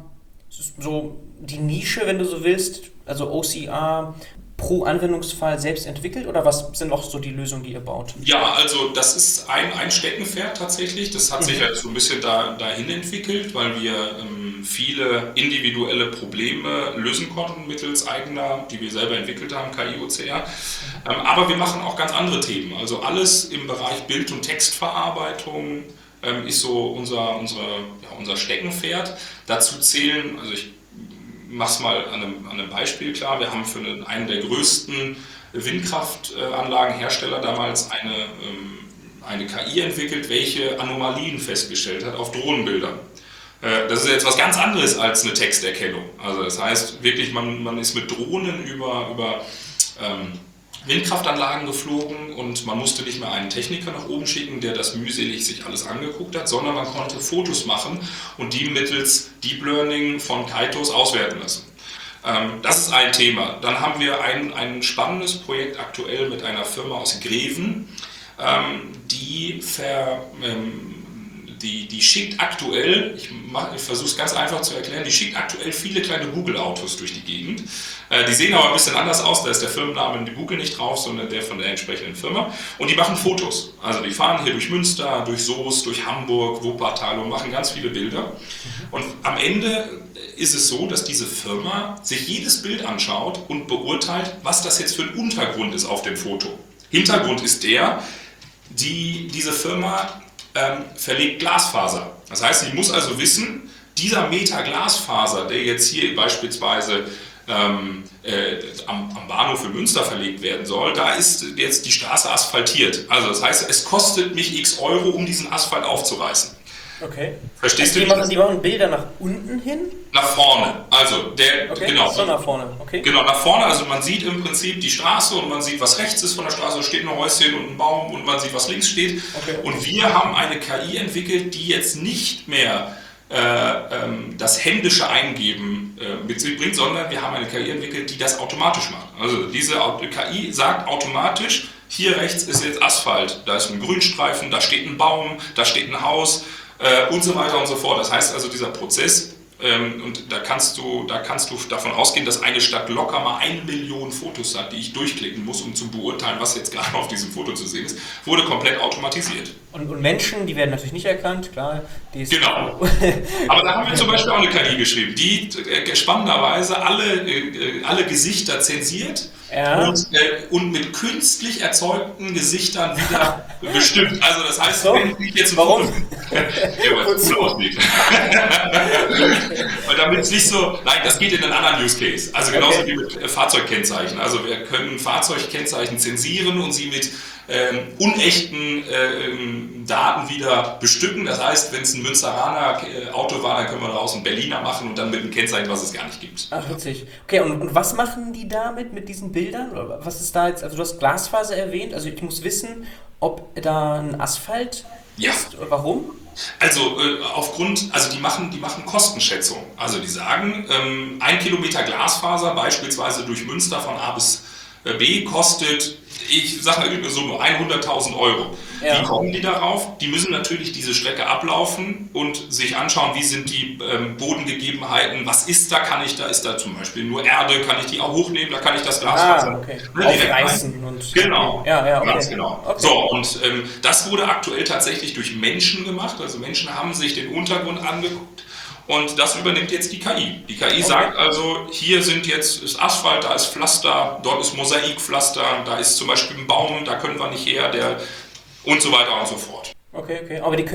so die Nische, wenn du so willst, also O C R pro Anwendungsfall selbst entwickelt oder was sind auch so die Lösungen, die ihr baut? Ja, also das ist ein, ein Steckenpferd tatsächlich. Das hat mhm. sich halt so ein bisschen da, dahin entwickelt, weil wir ähm, viele individuelle Probleme lösen konnten mittels eigener, die wir selber entwickelt haben, K I O C R. Ähm, aber wir machen auch ganz andere Themen. Also alles im Bereich Bild- und Textverarbeitung ähm, ist so unser, unsere, ja, unser Steckenpferd. Dazu zählen, also ich mach's mal an einem, an einem Beispiel klar. Wir haben für einen, einen der größten Windkraftanlagenhersteller damals eine, ähm, eine K I entwickelt, welche Anomalien festgestellt hat auf Drohnenbildern. Äh, das ist jetzt was ganz anderes als eine Texterkennung. Also das heißt wirklich, man, man ist mit Drohnen über, über ähm, Windkraftanlagen geflogen und man musste nicht mehr einen Techniker nach oben schicken, der das mühselig sich alles angeguckt hat, sondern man konnte Fotos machen und die mittels Deep Learning von Kaitos auswerten lassen. Ähm, das ist ein Thema. Dann haben wir ein, ein spannendes Projekt aktuell mit einer Firma aus Greven, ähm, die ver... Ähm, Die, die schickt aktuell, ich, ich versuche es ganz einfach zu erklären, die schickt aktuell viele kleine Google-Autos durch die Gegend. Äh, die sehen aber ein bisschen anders aus, da ist der Firmenname in Google nicht drauf, sondern der von der entsprechenden Firma. Und die machen Fotos. Also die fahren hier durch Münster, durch Soest, durch Hamburg, Wuppertal und machen ganz viele Bilder. Und am Ende ist es so, dass diese Firma sich jedes Bild anschaut und beurteilt, was das jetzt für ein Untergrund ist auf dem Foto. Hintergrund ist der, die diese Firma Ähm, verlegt Glasfaser. Das heißt, ich muss also wissen, dieser Meter Glasfaser, der jetzt hier beispielsweise ähm, äh, am, am Bahnhof in Münster verlegt werden soll, da ist jetzt die Straße asphaltiert. Also das heißt, es kostet mich x Euro, um diesen Asphalt aufzureißen. Okay. Verstehst also du? Die machen, die machen Bilder nach unten hin? Nach vorne. Also der, okay. genau. So nach vorne. Okay. Genau, nach vorne. Also man sieht im Prinzip die Straße und man sieht, was rechts ist von der Straße, da steht ein Häuschen und ein Baum und man sieht, was links steht. Okay. Und wir haben eine K I entwickelt, die jetzt nicht mehr äh, ähm, das händische Eingeben äh, mit sich bringt, sondern wir haben eine K I entwickelt, die das automatisch macht. Also diese K I sagt automatisch, hier rechts ist jetzt Asphalt, da ist ein Grünstreifen, da steht ein Baum, da steht ein Haus. Und so weiter und so fort. Das heißt also, dieser Prozess, ähm, und da kannst du, da kannst du davon ausgehen, dass eine Stadt locker mal eine Million Fotos hat, die ich durchklicken muss, um zu beurteilen, was jetzt gerade auf diesem Foto zu sehen ist, wurde komplett automatisiert. Und, und Menschen, die werden natürlich nicht erkannt, klar. Die ist genau. Aber da haben wir zum Beispiel auch eine K I geschrieben, die äh, spannenderweise alle, äh, alle Gesichter zensiert. Ja. Und, äh, und mit künstlich erzeugten Gesichtern wieder bestimmt. Also das heißt, so, wenn ich jetzt ein warum? Foto, ja, weil es cool aussieht. Und damit es nicht so, nein, das geht in einen anderen Use Case. Also genauso okay. wie mit äh, Fahrzeugkennzeichen. Also wir können Fahrzeugkennzeichen zensieren und sie mit ähm, unechten äh, Daten wieder bestücken. Das heißt, wenn es ein Münsteraner äh, Auto war, dann können wir daraus einen Berliner machen und dann mit einem Kennzeichen, was es gar nicht gibt. Ach, witzig. Okay, und, und was machen die damit mit diesen Bildern? Oder was ist da jetzt, also du hast Glasfaser erwähnt, also ich muss wissen, ob da ein Asphalt ja. ist oder warum? Also äh, aufgrund, also die machen, die machen Kostenschätzung. Also die sagen, ähm, ein Kilometer Glasfaser beispielsweise durch Münster von A bis B kostet, ich sage mal irgendeine Summe, hunderttausend Euro. Ja. Wie kommen die darauf? Die müssen natürlich diese Strecke ablaufen und sich anschauen, wie sind die ähm, Bodengegebenheiten, was ist da, kann ich da, ist da zum Beispiel nur Erde, kann ich die auch hochnehmen, da kann ich das Glasfaser ah, okay. ne, aufreißen. Und genau, ja, ja, okay. ganz genau. Okay. So, und ähm, das wurde aktuell tatsächlich durch Menschen gemacht, also Menschen haben sich den Untergrund angeguckt. Und das übernimmt jetzt die K I. Die K I okay. sagt also, hier sind jetzt ist Asphalt, da ist Pflaster, dort ist Mosaikpflaster, da ist zum Beispiel ein Baum, da können wir nicht her, der und so weiter und so fort. Okay, okay. Aber die können nicht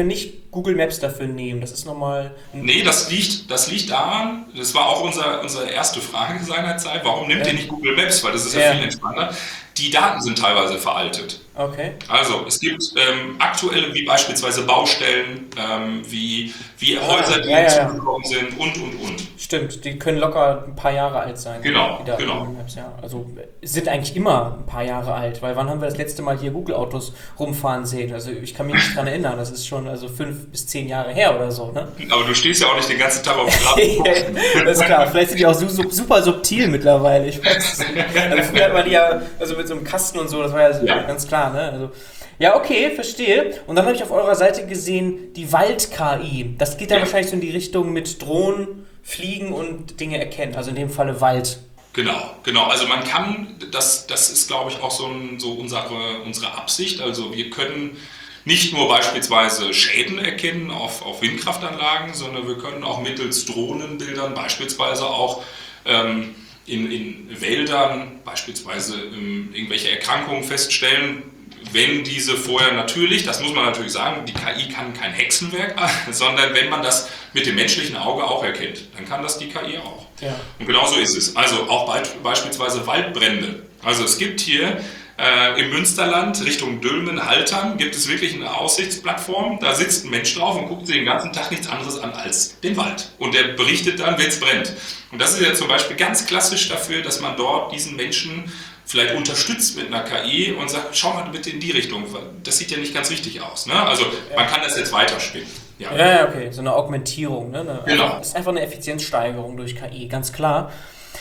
Google Maps dafür nehmen. Das ist nochmal... Nee, das liegt, das liegt daran, das war auch unser, unsere erste Frage seinerzeit, warum nimmt Ja. ihr nicht Google Maps? Weil das ist ja, Ja. viel entspannter. Die Daten sind teilweise veraltet. Okay. Also es gibt ähm, aktuelle, wie beispielsweise Baustellen, ähm, wie, wie Häuser, die ja, ja, ja. hinzugekommen sind und, und, und. Stimmt, die können locker ein paar Jahre alt sein. Genau, die Daten genau. Google Maps, ja. Also sind eigentlich immer ein paar Jahre alt, weil wann haben wir das letzte Mal hier Google-Autos rumfahren sehen? Also ich kann mich nicht dran erinnern, das ist schon also fünf bis zehn Jahre her oder so, ne? Aber du stehst ja auch nicht den ganzen Tag auf dem Rad. Das ist klar, vielleicht sind die auch so, so, super subtil mittlerweile, ich weiß es nicht. Also früher hat man die ja, also mit so einem Kasten und so, das war ja, Ja. ganz klar, ne? Also, ja, okay, verstehe. Und dann habe ich auf eurer Seite gesehen, die Wald-K I. Das geht dann Ja. wahrscheinlich so in die Richtung mit Drohnen, Fliegen und Dinge erkennen, also in dem Falle Wald. Genau, genau. Also man kann, das, das ist glaube ich auch so, ein, so unsere, unsere Absicht. Also wir können nicht nur beispielsweise Schäden erkennen auf, auf Windkraftanlagen, sondern wir können auch mittels Drohnenbildern beispielsweise auch ähm, in, in Wäldern beispielsweise ähm, irgendwelche Erkrankungen feststellen, wenn diese vorher natürlich, das muss man natürlich sagen, die K I kann kein Hexenwerk, sondern wenn man das mit dem menschlichen Auge auch erkennt, dann kann das die K I auch. Ja. Und genau so ist es. Also auch be beispielsweise Waldbrände. Also es gibt hier äh, im Münsterland Richtung Dülmen, Haltern, gibt es wirklich eine Aussichtsplattform. Da sitzt ein Mensch drauf und guckt sich den ganzen Tag nichts anderes an als den Wald. Und der berichtet dann, wenn es brennt. Und das ist ja zum Beispiel ganz klassisch dafür, dass man dort diesen Menschen vielleicht unterstützt mit einer K I und sagt, schau mal bitte in die Richtung. Das sieht ja nicht ganz richtig aus. Ne? Also man kann das jetzt weiterspinnen. Ja. Ja, ja, okay, so eine Augmentierung, ne? Eine, Genau. Das ist einfach eine Effizienzsteigerung durch K I, ganz klar.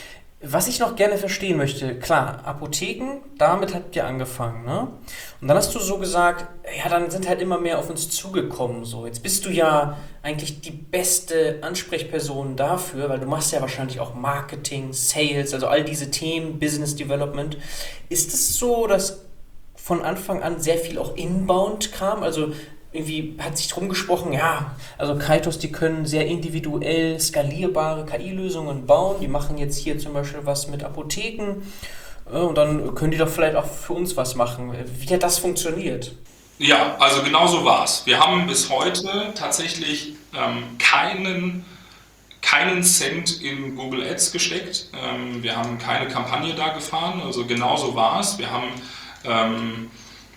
Was ich noch gerne verstehen möchte, klar, Apotheken, damit habt ihr angefangen, ne? Und dann hast du so gesagt, ja, dann sind halt immer mehr auf uns zugekommen, so. Jetzt bist du ja eigentlich die beste Ansprechperson dafür, weil du machst ja wahrscheinlich auch Marketing, Sales, also all diese Themen, Business Development. Ist es so, dass von Anfang an sehr viel auch inbound kam, also irgendwie hat sich drum gesprochen, ja, also Kaitos, die können sehr individuell skalierbare K I-Lösungen bauen. Die machen jetzt hier zum Beispiel was mit Apotheken äh, und dann können die doch vielleicht auch für uns was machen. Wie hat das funktioniert? Ja, also genau so war es. Wir haben bis heute tatsächlich ähm, keinen, keinen Cent in Google Ads gesteckt. Ähm, wir haben keine Kampagne da gefahren, also genau so war es. Wir haben ähm,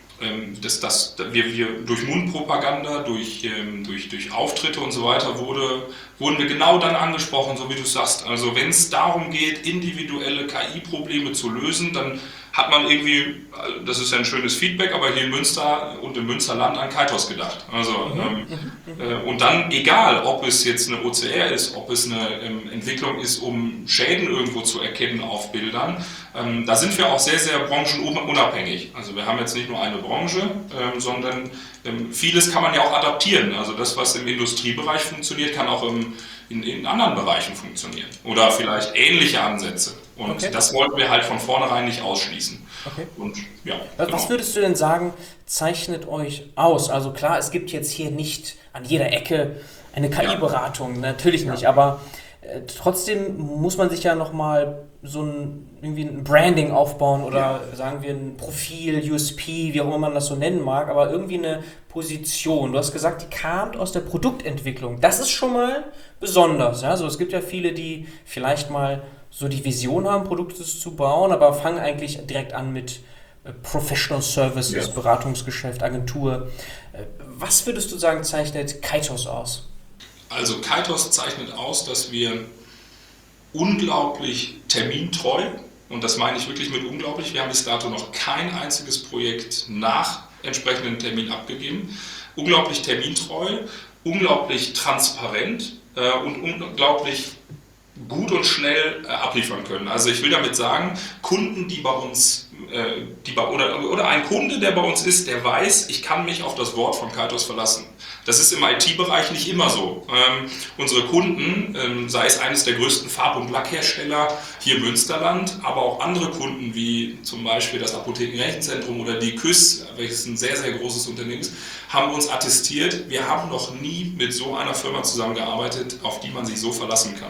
Das, das, wir, wir, durch Mundpropaganda, durch, ähm, durch, durch Auftritte und so weiter wurde, wurden wir genau dann angesprochen, so wie du sagst. Also wenn es darum geht, individuelle K I-Probleme zu lösen, dann hat man irgendwie, das ist ja ein schönes Feedback, aber hier in Münster und im Münsterland an Kaitos gedacht. Also, ähm, äh, und dann egal, ob es jetzt eine O C R ist, ob es eine ähm, Entwicklung ist, um Schäden irgendwo zu erkennen auf Bildern, ähm, da sind wir auch sehr, sehr branchenunabhängig. Also wir haben jetzt nicht nur eine Branche, ähm, sondern ähm, vieles kann man ja auch adaptieren. Also das, was im Industriebereich funktioniert, kann auch im, in, in anderen Bereichen funktionieren. Oder vielleicht ähnliche Ansätze. Und Okay. das wollten wir halt von vornherein nicht ausschließen. Okay. Und ja, Was, genau. was würdest du denn sagen, zeichnet euch aus? Also klar, es gibt jetzt hier nicht an jeder Ecke eine K I-Beratung, natürlich nicht, aber äh, trotzdem muss man sich ja nochmal so ein, irgendwie ein Branding aufbauen oder Ja. sagen wir ein Profil, U S P, wie auch immer man das so nennen mag, aber irgendwie eine Position. Du hast gesagt, die kam aus der Produktentwicklung. Das ist schon mal besonders. Ja? Also es gibt ja viele, die vielleicht mal so die Vision haben, Produkte zu bauen, aber fangen eigentlich direkt an mit äh, Professional Services, Ja. Beratungsgeschäft, Agentur. Äh, was würdest du sagen, zeichnet Kaitos aus? Also Kaitos zeichnet aus, dass wir unglaublich termintreu, und das meine ich wirklich mit unglaublich, wir haben bis dato noch kein einziges Projekt nach entsprechenden Termin abgegeben, unglaublich termintreu, unglaublich transparent äh, und unglaublich gut und schnell äh, abliefern können. Also ich will damit sagen, Kunden, die bei uns, äh, die bei, oder, oder ein Kunde, der bei uns ist, der weiß, ich kann mich auf das Wort von Kaitos verlassen. Das ist im I T-Bereich nicht immer so. Ähm, unsere Kunden, ähm, sei es eines der größten Farb- und Lackhersteller hier im Münsterland, aber auch andere Kunden wie zum Beispiel das Apothekenrechenzentrum oder die K U S, welches ein sehr, sehr großes Unternehmen ist, haben uns attestiert, wir haben noch nie mit so einer Firma zusammengearbeitet, auf die man sich so verlassen kann.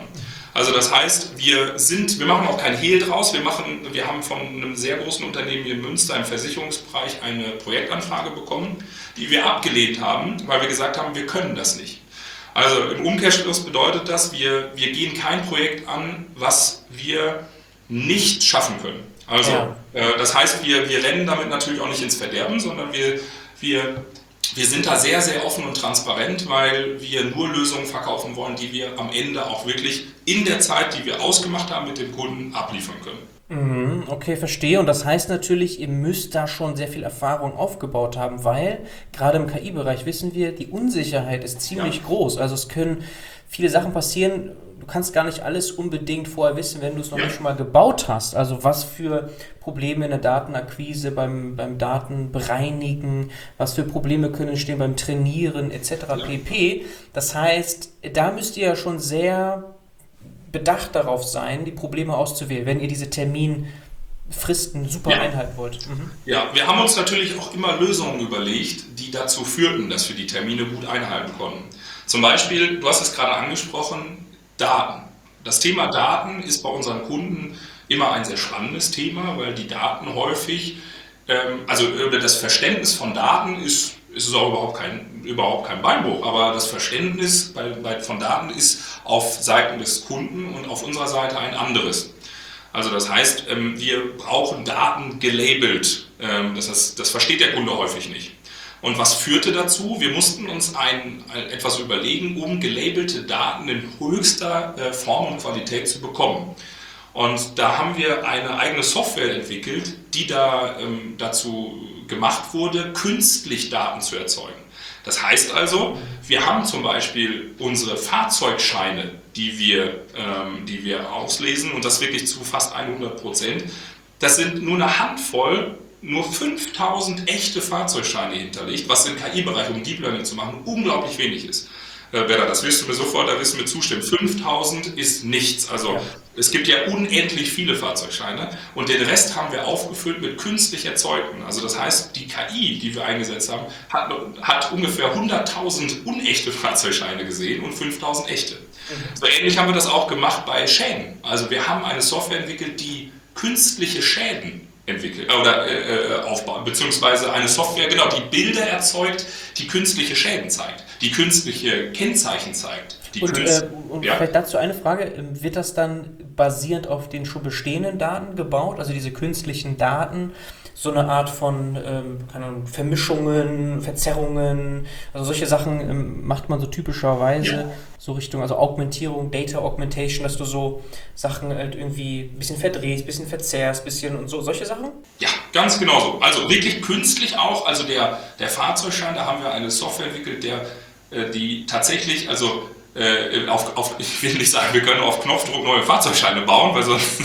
Also das heißt, wir sind, wir machen auch kein Hehl draus. Wir machen, wir haben von einem sehr großen Unternehmen hier in Münster im Versicherungsbereich eine Projektanfrage bekommen, die wir abgelehnt haben, weil wir gesagt haben, wir können das nicht. Also im Umkehrschluss bedeutet das, wir, wir gehen kein Projekt an, was wir nicht schaffen können. Also ja. äh, das heißt, wir, wir rennen damit natürlich auch nicht ins Verderben, sondern wir, wir Wir sind da sehr, sehr offen und transparent, weil wir nur Lösungen verkaufen wollen, die wir am Ende auch wirklich in der Zeit, die wir ausgemacht haben mit dem Kunden, abliefern können. Okay, verstehe. Und das heißt natürlich, ihr müsst da schon sehr viel Erfahrung aufgebaut haben, weil gerade im K I-Bereich wissen wir, die Unsicherheit ist ziemlich ja. groß. Also es können viele Sachen passieren. Du kannst gar nicht alles unbedingt vorher wissen, wenn du es noch ja. nicht schon mal gebaut hast. Also was für Probleme in der Datenakquise, beim, beim Datenbereinigen, was für Probleme können entstehen beim Trainieren et cetera ja. pp. Das heißt, da müsst ihr ja schon sehr bedacht darauf sein, die Probleme auszuwählen, wenn ihr diese Terminfristen super ja. einhalten wollt. Mhm. Ja, wir haben uns natürlich auch immer Lösungen überlegt, die dazu führten, dass wir die Termine gut einhalten konnten. Zum Beispiel, du hast es gerade angesprochen, Daten. Das Thema Daten ist bei unseren Kunden immer ein sehr spannendes Thema, weil die Daten häufig, ähm, also das Verständnis von Daten ist, ist es auch überhaupt kein, überhaupt kein Beinbruch, aber das Verständnis bei, bei, von Daten ist auf Seiten des Kunden und auf unserer Seite ein anderes. Also das heißt, ähm, wir brauchen Daten gelabelt, ähm, das, heißt, das versteht der Kunde häufig nicht. Und was führte dazu? Wir mussten uns ein, ein, etwas überlegen, um gelabelte Daten in höchster äh, Form und Qualität zu bekommen. Und da haben wir eine eigene Software entwickelt, die da ähm, dazu gemacht wurde, künstlich Daten zu erzeugen. Das heißt also, wir haben zum Beispiel unsere Fahrzeugscheine, die wir, ähm, die wir auslesen, und das wirklich zu fast hundert Prozent. Das sind nur eine Handvoll, nur fünftausend echte Fahrzeugscheine hinterlegt, was im K I-Bereich, um Deep Learning zu machen, unglaublich wenig ist. Äh, Berda, das wirst du mir sofort, da wirst du mir zustimmen. fünftausend ist nichts. Also ja. Es gibt ja unendlich viele Fahrzeugscheine und den Rest haben wir aufgefüllt mit künstlich erzeugten. Also das heißt, die K I, die wir eingesetzt haben, hat, hat ungefähr hunderttausend unechte Fahrzeugscheine gesehen und fünftausend echte. Mhm. So ähnlich haben wir das auch gemacht bei Schäden. Also wir haben eine Software entwickelt, die künstliche Schäden entwickelt oder äh, aufbauen, beziehungsweise eine Software, genau, die Bilder erzeugt, die künstliche Schäden zeigt, die künstliche Kennzeichen zeigt. Die und Künst- äh, und ja. vielleicht dazu eine Frage, wird das dann basierend auf den schon bestehenden Daten gebaut, also diese künstlichen Daten, so eine Art von ähm, keine Ahnung, Vermischungen, Verzerrungen, also solche Sachen ähm, macht man so typischerweise ja. so Richtung, also Augmentierung, Data Augmentation, dass du so Sachen halt irgendwie ein bisschen verdrehst, ein bisschen verzerrst, ein bisschen und so, solche Sachen? Ja, ganz genau so. Also wirklich künstlich auch, also der, der Fahrzeugschein, da haben wir eine Software entwickelt, der äh, die tatsächlich, also Äh, auf, auf, ich will nicht sagen, wir können auf Knopfdruck neue Fahrzeugscheine bauen, weil sonst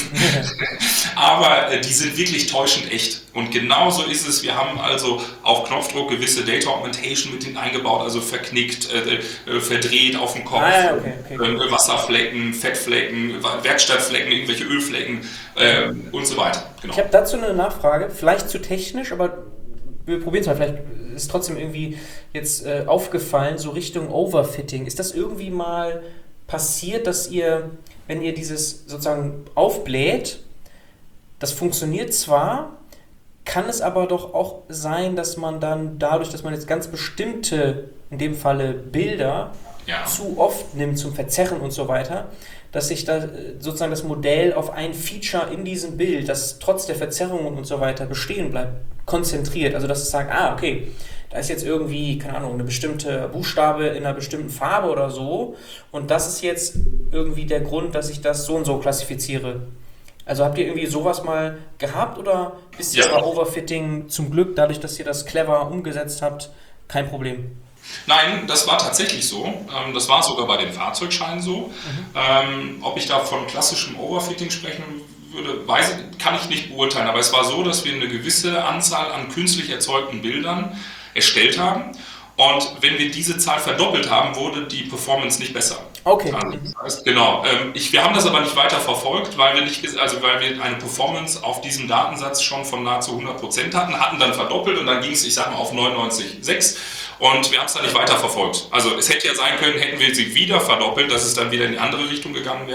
aber äh, die sind wirklich täuschend echt. Und genauso ist es, wir haben also auf Knopfdruck gewisse Data Augmentation mit hin eingebaut, also verknickt, äh, äh, verdreht auf dem Kopf, ah, okay, okay. Äh, Wasserflecken, Fettflecken, Werkstattflecken, irgendwelche Ölflecken äh, und so weiter. Genau. Ich habe dazu eine Nachfrage, vielleicht zu technisch, aber wir probieren es mal, vielleicht ist trotzdem irgendwie jetzt äh, aufgefallen, so Richtung Overfitting. Ist das irgendwie mal passiert, dass ihr, wenn ihr dieses sozusagen aufbläht, das funktioniert zwar, kann es aber doch auch sein, dass man dann dadurch, dass man jetzt ganz bestimmte, in dem Falle Bilder, ja. zu oft nimmt zum Verzerren und so weiter, dass sich da sozusagen das Modell auf ein Feature in diesem Bild, das trotz der Verzerrungen und so weiter bestehen bleibt, konzentriert. Also dass es sagt, ah, okay, da ist jetzt irgendwie, keine Ahnung, eine bestimmte Buchstabe in einer bestimmten Farbe oder so und das ist jetzt irgendwie der Grund, dass ich das so und so klassifiziere. Also habt ihr irgendwie sowas mal gehabt oder ist ja. bei Overfitting zum Glück, dadurch, dass ihr das clever umgesetzt habt, kein Problem? Nein, das war tatsächlich so. Das war sogar bei den Fahrzeugscheinen so. Mhm. Ähm, ob ich da von klassischem Overfitting sprechen würde, weiß, kann ich nicht beurteilen. Aber es war so, dass wir eine gewisse Anzahl an künstlich erzeugten Bildern erstellt haben. Und wenn wir diese Zahl verdoppelt haben, wurde die Performance nicht besser. Okay. Also, das heißt, genau. Ähm, ich, wir haben das aber nicht weiter verfolgt, weil wir, nicht, also weil wir eine Performance auf diesem Datensatz schon von nahezu hundert Prozent hatten, hatten dann verdoppelt und dann ging es, ich sag mal, auf neunundneunzig Komma sechs. Und wir haben es dann nicht weiter verfolgt. Also es hätte ja sein können, hätten wir sie wieder verdoppelt, dass es dann wieder in die andere Richtung gegangen wäre.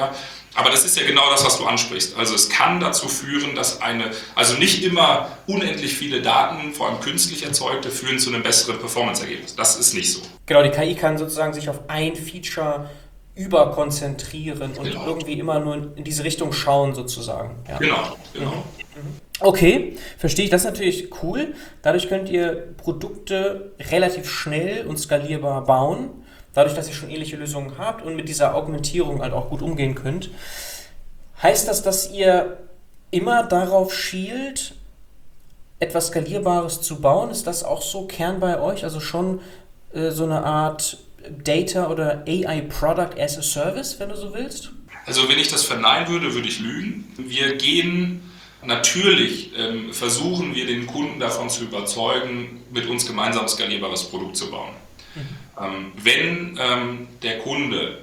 Aber das ist ja genau das, was du ansprichst. Also es kann dazu führen, dass eine, also nicht immer unendlich viele Daten, vor allem künstlich erzeugte, führen zu einem besseren Performance-Ergebnis. Das ist nicht so. Genau, die K I kann sozusagen sich auf ein Feature überkonzentrieren und Genau. irgendwie immer nur in diese Richtung schauen sozusagen. Ja. Genau, genau. Okay, verstehe ich. Das ist natürlich cool. Dadurch könnt ihr Produkte relativ schnell und skalierbar bauen. Dadurch, dass ihr schon ähnliche Lösungen habt und mit dieser Augmentierung halt auch gut umgehen könnt. Heißt das, dass ihr immer darauf schielt, etwas Skalierbares zu bauen? Ist das auch so Kern bei euch? Also schon äh, so eine Art Data oder A I Product as a Service, wenn du so willst? Also wenn ich das verneinen würde, würde ich lügen. Wir gehen, natürlich ähm, versuchen wir den Kunden davon zu überzeugen, mit uns gemeinsam ein skalierbares Produkt zu bauen. Mhm. Ähm, wenn ähm, der Kunde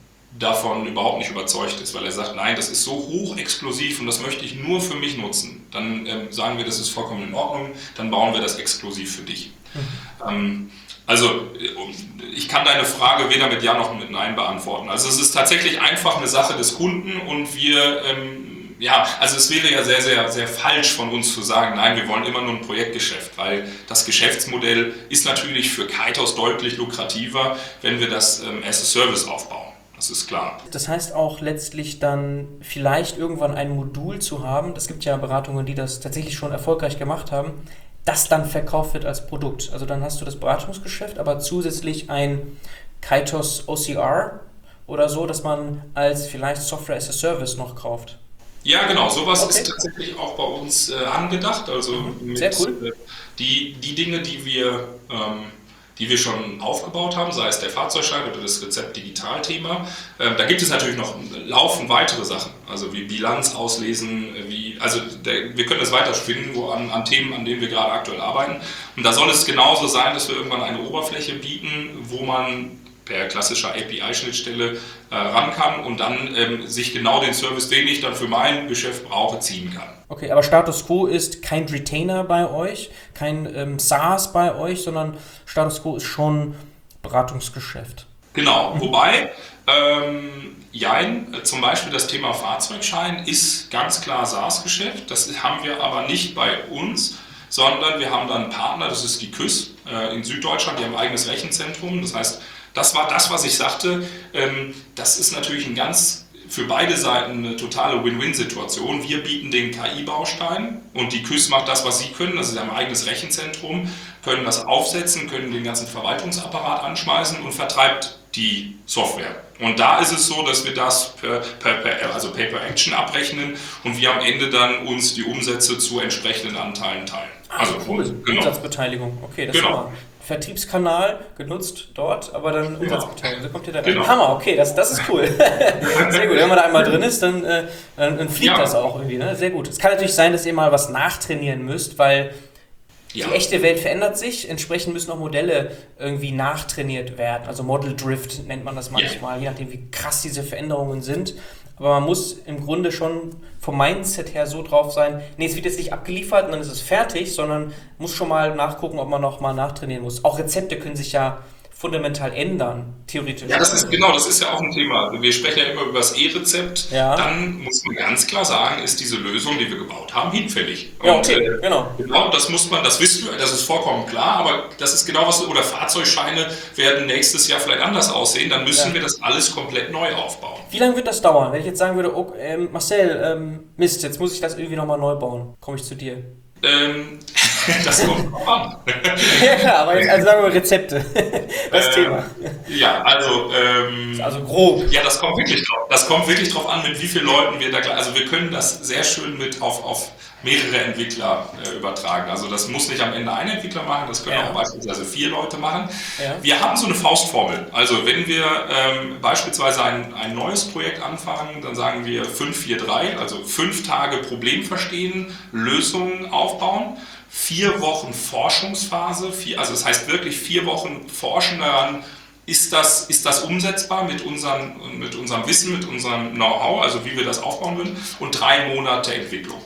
davon überhaupt nicht überzeugt ist, weil er sagt, nein, das ist so hochexklusiv und das möchte ich nur für mich nutzen, dann ähm, sagen wir, das ist vollkommen in Ordnung, dann bauen wir das exklusiv für dich. Mhm. Ähm, also ich kann deine Frage weder mit Ja noch mit Nein beantworten. Also es ist tatsächlich einfach eine Sache des Kunden und wir, ähm, ja, also es wäre ja sehr, sehr, sehr falsch von uns zu sagen, nein, wir wollen immer nur ein Projektgeschäft, weil das Geschäftsmodell ist natürlich für Kaitos deutlich lukrativer, wenn wir das ähm, as a Service aufbauen. Das ist klar. Das heißt auch letztlich dann vielleicht irgendwann ein Modul zu haben, es gibt ja Beratungen, die das tatsächlich schon erfolgreich gemacht haben, das dann verkauft wird als Produkt. Also dann hast du das Beratungsgeschäft, aber zusätzlich ein Kaitos O C R oder so, dass man als vielleicht Software as a Service noch kauft. Ja, genau, sowas Okay. ist tatsächlich auch bei uns äh, angedacht. Also mit, Sehr cool. äh, die, die Dinge, die wir, ähm, die wir schon aufgebaut haben, sei es der Fahrzeugschein oder das Rezept-Digital-Thema, äh, da gibt es natürlich noch laufend weitere Sachen, also wie Bilanz auslesen, wie, also der, wir können das weiterspinnen wo an, an Themen, an denen wir gerade aktuell arbeiten. Und da soll es genauso sein, dass wir irgendwann eine Oberfläche bieten, wo man per klassischer A P I-Schnittstelle äh, ran kann und dann ähm, sich genau den Service, den ich dann für mein Geschäft brauche, ziehen kann. Okay, aber Status Quo ist kein Retainer bei euch, kein ähm, SaaS bei euch, sondern Status Quo ist schon Beratungsgeschäft. Genau, wobei, ähm, jein, zum Beispiel das Thema Fahrzeugschein ist ganz klar SaaS-Geschäft, das haben wir aber nicht bei uns, sondern wir haben dann einen Partner, das ist die K U S äh, in Süddeutschland, die haben ein eigenes Rechenzentrum, das heißt, das war das, was ich sagte, ähm, das ist natürlich ein ganz, für beide Seiten eine totale Win-Win-Situation. Wir bieten den K I-Baustein und die K U S macht das, was sie können, das ist ein eigenes Rechenzentrum, können das aufsetzen, können den ganzen Verwaltungsapparat anschmeißen und vertreibt die Software. Und da ist es so, dass wir das per, per, per, also Pay-per-Action abrechnen und wir am Ende dann uns die Umsätze zu entsprechenden Anteilen teilen. Also Also cool, genau. Umsatzbeteiligung, okay, das Genau. ist mal Vertriebskanal genutzt dort, aber dann Umsatzbeteiligung, so kommt ihr da rein. Genau. Hammer, okay, das, das ist cool. Sehr gut, wenn man da einmal drin ist, dann, äh, dann, dann fliegt Ja. das auch irgendwie, ne? Sehr gut. Es kann natürlich sein, dass ihr mal was nachtrainieren müsst, weil Ja. die echte Welt verändert sich, entsprechend müssen auch Modelle irgendwie nachtrainiert werden. Also Model Drift nennt man das manchmal, je nachdem wie krass diese Veränderungen sind. Aber man muss im Grunde schon vom Mindset her so drauf sein, nee, es wird jetzt nicht abgeliefert und dann ist es fertig, sondern muss schon mal nachgucken, ob man noch mal nachtrainieren muss. Auch Rezepte können sich ja fundamental ändern, theoretisch. Ja, das ist genau, das ist ja auch ein Thema. Wir sprechen ja immer über das E-Rezept. Ja. Dann muss man ganz klar sagen, ist diese Lösung, die wir gebaut haben, hinfällig. Ja, Und, okay, äh, genau. Genau, das muss man, das wissen wir, das ist vollkommen klar, aber das ist genau was, oder Fahrzeugscheine werden nächstes Jahr vielleicht anders aussehen, dann müssen Ja. wir das alles komplett neu aufbauen. Wie lange wird das dauern? Wenn ich jetzt sagen würde, oh, ähm, Marcel, ähm, Mist, jetzt muss ich das irgendwie nochmal neu bauen, komme ich zu dir. Ähm, das kommt drauf an. Ja klar, aber jetzt also sagen wir Rezepte, das Ähm, Thema. Ja, also ähm, Also grob. Ja, das kommt wirklich drauf. Das kommt wirklich drauf an, mit wie vielen Leuten wir da. Also wir können das sehr schön mit auf, auf mehrere Entwickler äh, übertragen. Also das muss nicht am Ende ein Entwickler machen, das können Ja. auch beispielsweise vier Leute machen. Ja. Wir haben so eine Faustformel. Also wenn wir ähm, beispielsweise ein, ein neues Projekt anfangen, dann sagen wir fünf vier drei, also fünf Tage Problem verstehen, Lösungen aufbauen. Vier Wochen Forschungsphase, vier, also das heißt wirklich vier Wochen forschen daran, ist das, ist das umsetzbar mit, unseren, mit unserem Wissen, mit unserem Know-how, also wie wir das aufbauen würden, und drei Monate Entwicklung.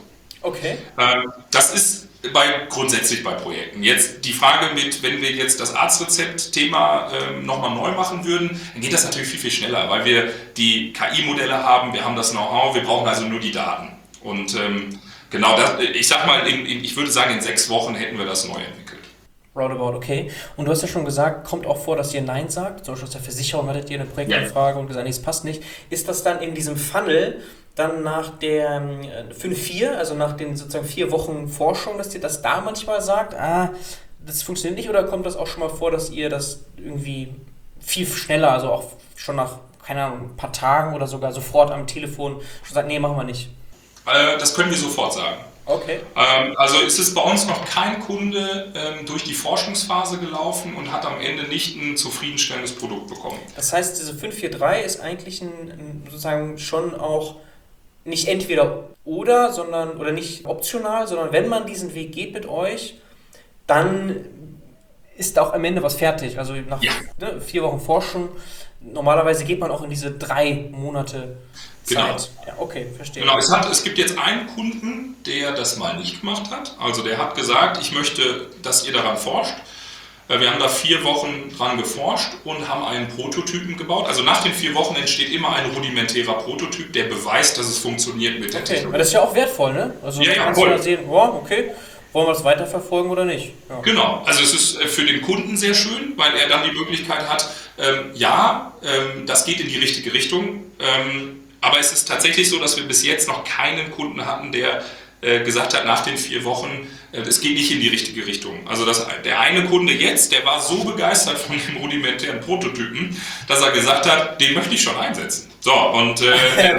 Okay. Ähm, das ist bei, grundsätzlich bei Projekten. Jetzt die Frage mit, wenn wir jetzt das Arztrezept-Thema ähm, nochmal neu machen würden, dann geht das natürlich viel, viel schneller, weil wir die K I-Modelle haben, wir haben das Know-how, wir brauchen also nur die Daten. Und ähm, genau, das, ich sag mal, in, in, ich würde sagen, in sechs Wochen hätten wir das neu entwickelt. Roundabout, okay. Und du hast ja schon gesagt, kommt auch vor, dass ihr Nein sagt. Zum Beispiel aus der Versicherung hattet ihr eine Projektanfrage ja. und gesagt, nee, es passt nicht. Ist das dann in diesem Funnel dann nach der fünf vier, also nach den sozusagen vier Wochen Forschung, dass ihr das da manchmal sagt, ah, das funktioniert nicht, oder kommt das auch schon mal vor, dass ihr das irgendwie viel schneller, also auch schon nach, keine Ahnung, ein paar Tagen oder sogar sofort am Telefon schon sagt, nee, machen wir nicht? Äh, das können wir sofort sagen. Okay. Ähm, also ist es bei uns noch kein Kunde ähm, durch die Forschungsphase gelaufen und hat am Ende nicht ein zufriedenstellendes Produkt bekommen. Das heißt, diese fünf vier drei ist eigentlich ein, ein, sozusagen schon auch nicht entweder oder, sondern oder nicht optional, sondern wenn man diesen Weg geht mit euch, dann ist auch am Ende was fertig. Also nach ja. ne, vier Wochen Forschung, normalerweise geht man auch in diese drei Monate Zeit. Genau. Ja, okay, verstehe. Genau, es, hat, es gibt jetzt einen Kunden, der das mal nicht gemacht hat. Also der hat gesagt, ich möchte, dass ihr daran forscht. Wir haben da vier Wochen dran geforscht und haben einen Prototypen gebaut. Also nach den vier Wochen entsteht immer ein rudimentärer Prototyp, der beweist, dass es funktioniert mit der okay. Technologie. Das ist ja auch wertvoll, ne? Also ja, ja, kannst du ja sehen, oh, okay, wollen wir das weiterverfolgen oder nicht? Ja. Genau, also es ist für den Kunden sehr schön, weil er dann die Möglichkeit hat, ähm, ja, ähm, das geht in die richtige Richtung, ähm, aber es ist tatsächlich so, dass wir bis jetzt noch keinen Kunden hatten, der äh, gesagt hat, nach den vier Wochen, es geht nicht in die richtige Richtung. Also das, der eine Kunde jetzt, der war so begeistert von dem rudimentären Prototypen, dass er gesagt hat, den möchte ich schon einsetzen. So, und äh,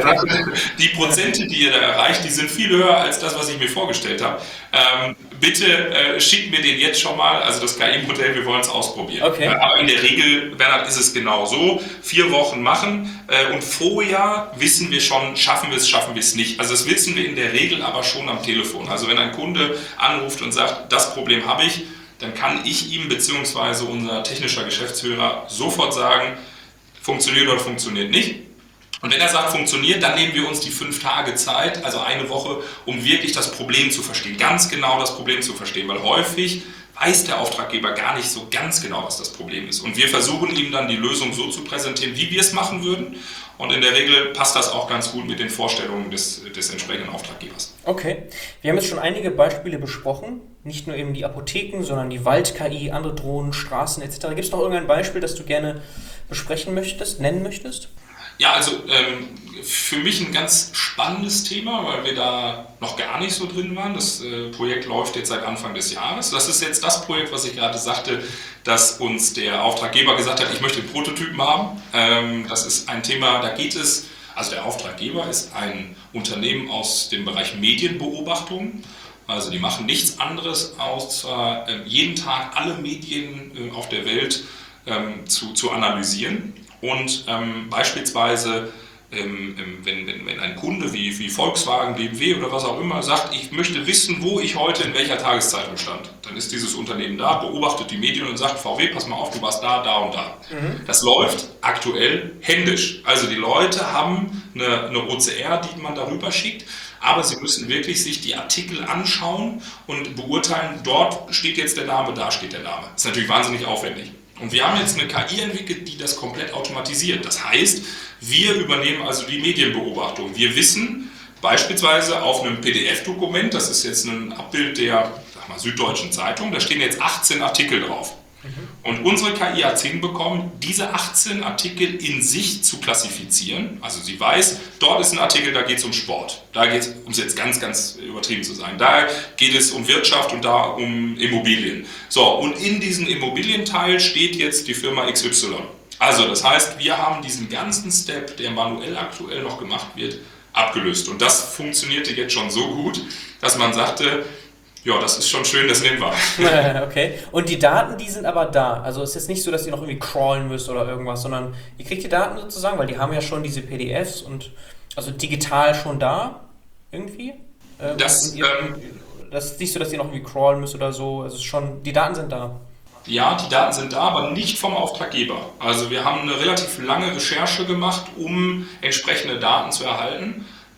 die Prozente, die ihr da erreicht, die sind viel höher als das, was ich mir vorgestellt habe. Ähm, bitte äh, schickt mir den jetzt schon mal, also das K I-Modell, wir wollen es ausprobieren. Okay. Aber in der Regel, Bernhard, ist es genau so, vier Wochen machen äh, und vorher wissen wir schon, schaffen wir es, schaffen wir es nicht. Also das wissen wir in der Regel aber schon am Telefon. Also wenn ein Kunde anruft und sagt, das Problem habe ich, dann kann ich ihm bzw. unser technischer Geschäftsführer sofort sagen, funktioniert oder funktioniert nicht. Und wenn er sagt, funktioniert, dann nehmen wir uns die fünf Tage Zeit, also eine Woche, um wirklich das Problem zu verstehen, ganz genau das Problem zu verstehen, weil häufig weiß der Auftraggeber gar nicht so ganz genau, was das Problem ist. Und wir versuchen ihm dann die Lösung so zu präsentieren, wie wir es machen würden. Und in der Regel passt das auch ganz gut mit den Vorstellungen des, des entsprechenden Auftraggebers. Okay, wir haben jetzt schon einige Beispiele besprochen, nicht nur eben die Apotheken, sondern die Wald-K I, andere Drohnen, Straßen et cetera. Gibt es noch irgendein Beispiel, das du gerne besprechen möchtest, nennen möchtest? Ja, also ähm, für mich ein ganz spannendes Thema, weil wir da noch gar nicht so drin waren. Das äh, Projekt läuft jetzt seit Anfang des Jahres. Das ist jetzt das Projekt, was ich gerade sagte, dass uns der Auftraggeber gesagt hat, ich möchte einen Prototypen haben. Ähm, das ist ein Thema, da geht es, also der Auftraggeber ist ein Unternehmen aus dem Bereich Medienbeobachtung. Also die machen nichts anderes, außer äh, jeden Tag alle Medien äh, auf der Welt ähm, zu, zu analysieren. Und ähm, beispielsweise, ähm, wenn, wenn, wenn ein Kunde wie, wie Volkswagen, B M W oder was auch immer sagt, ich möchte wissen, wo ich heute in welcher Tageszeitung stand, dann ist dieses Unternehmen da, beobachtet die Medien und sagt, V W, pass mal auf, du warst da, da und da. Mhm. Das läuft aktuell händisch. Also die Leute haben eine, eine O C R, die man darüber schickt, aber sie müssen wirklich sich die Artikel anschauen und beurteilen, dort steht jetzt der Name, da steht der Name. Das ist natürlich wahnsinnig aufwendig. Und wir haben jetzt eine K I entwickelt, die das komplett automatisiert. Das heißt, wir übernehmen also die Medienbeobachtung. Wir wissen beispielsweise auf einem P D F-Dokument, das ist jetzt ein Abbild der sag mal, Süddeutschen Zeitung, da stehen jetzt achtzehn Artikel drauf. Und unsere K I hat es hinbekommen, diese achtzehn Artikel in sich zu klassifizieren. Also sie weiß, dort ist ein Artikel, da geht es um Sport. Da geht es, um es jetzt ganz, ganz übertrieben zu sagen, da geht es um Wirtschaft und da um Immobilien. So, und in diesem Immobilienteil steht jetzt die Firma X Y. Also das heißt, wir haben diesen ganzen Step, der manuell aktuell noch gemacht wird, abgelöst. Und das funktionierte jetzt schon so gut, dass man sagte, ja, das ist schon schön, das nehmen wir. Okay. Und die Daten, die sind aber da. Also es ist jetzt nicht so, dass ihr noch irgendwie crawlen müsst oder irgendwas, sondern ihr kriegt die Daten sozusagen, weil die haben ja schon diese P D Fs und also digital schon da irgendwie. Ähm, das, ihr, ähm, das ist nicht so, dass ihr noch irgendwie crawlen müsst oder so. Also es ist schon, die Daten sind da. Ja, die Daten sind da, aber nicht vom Auftraggeber. Also wir haben eine relativ lange Recherche gemacht, um entsprechende Daten zu erhalten.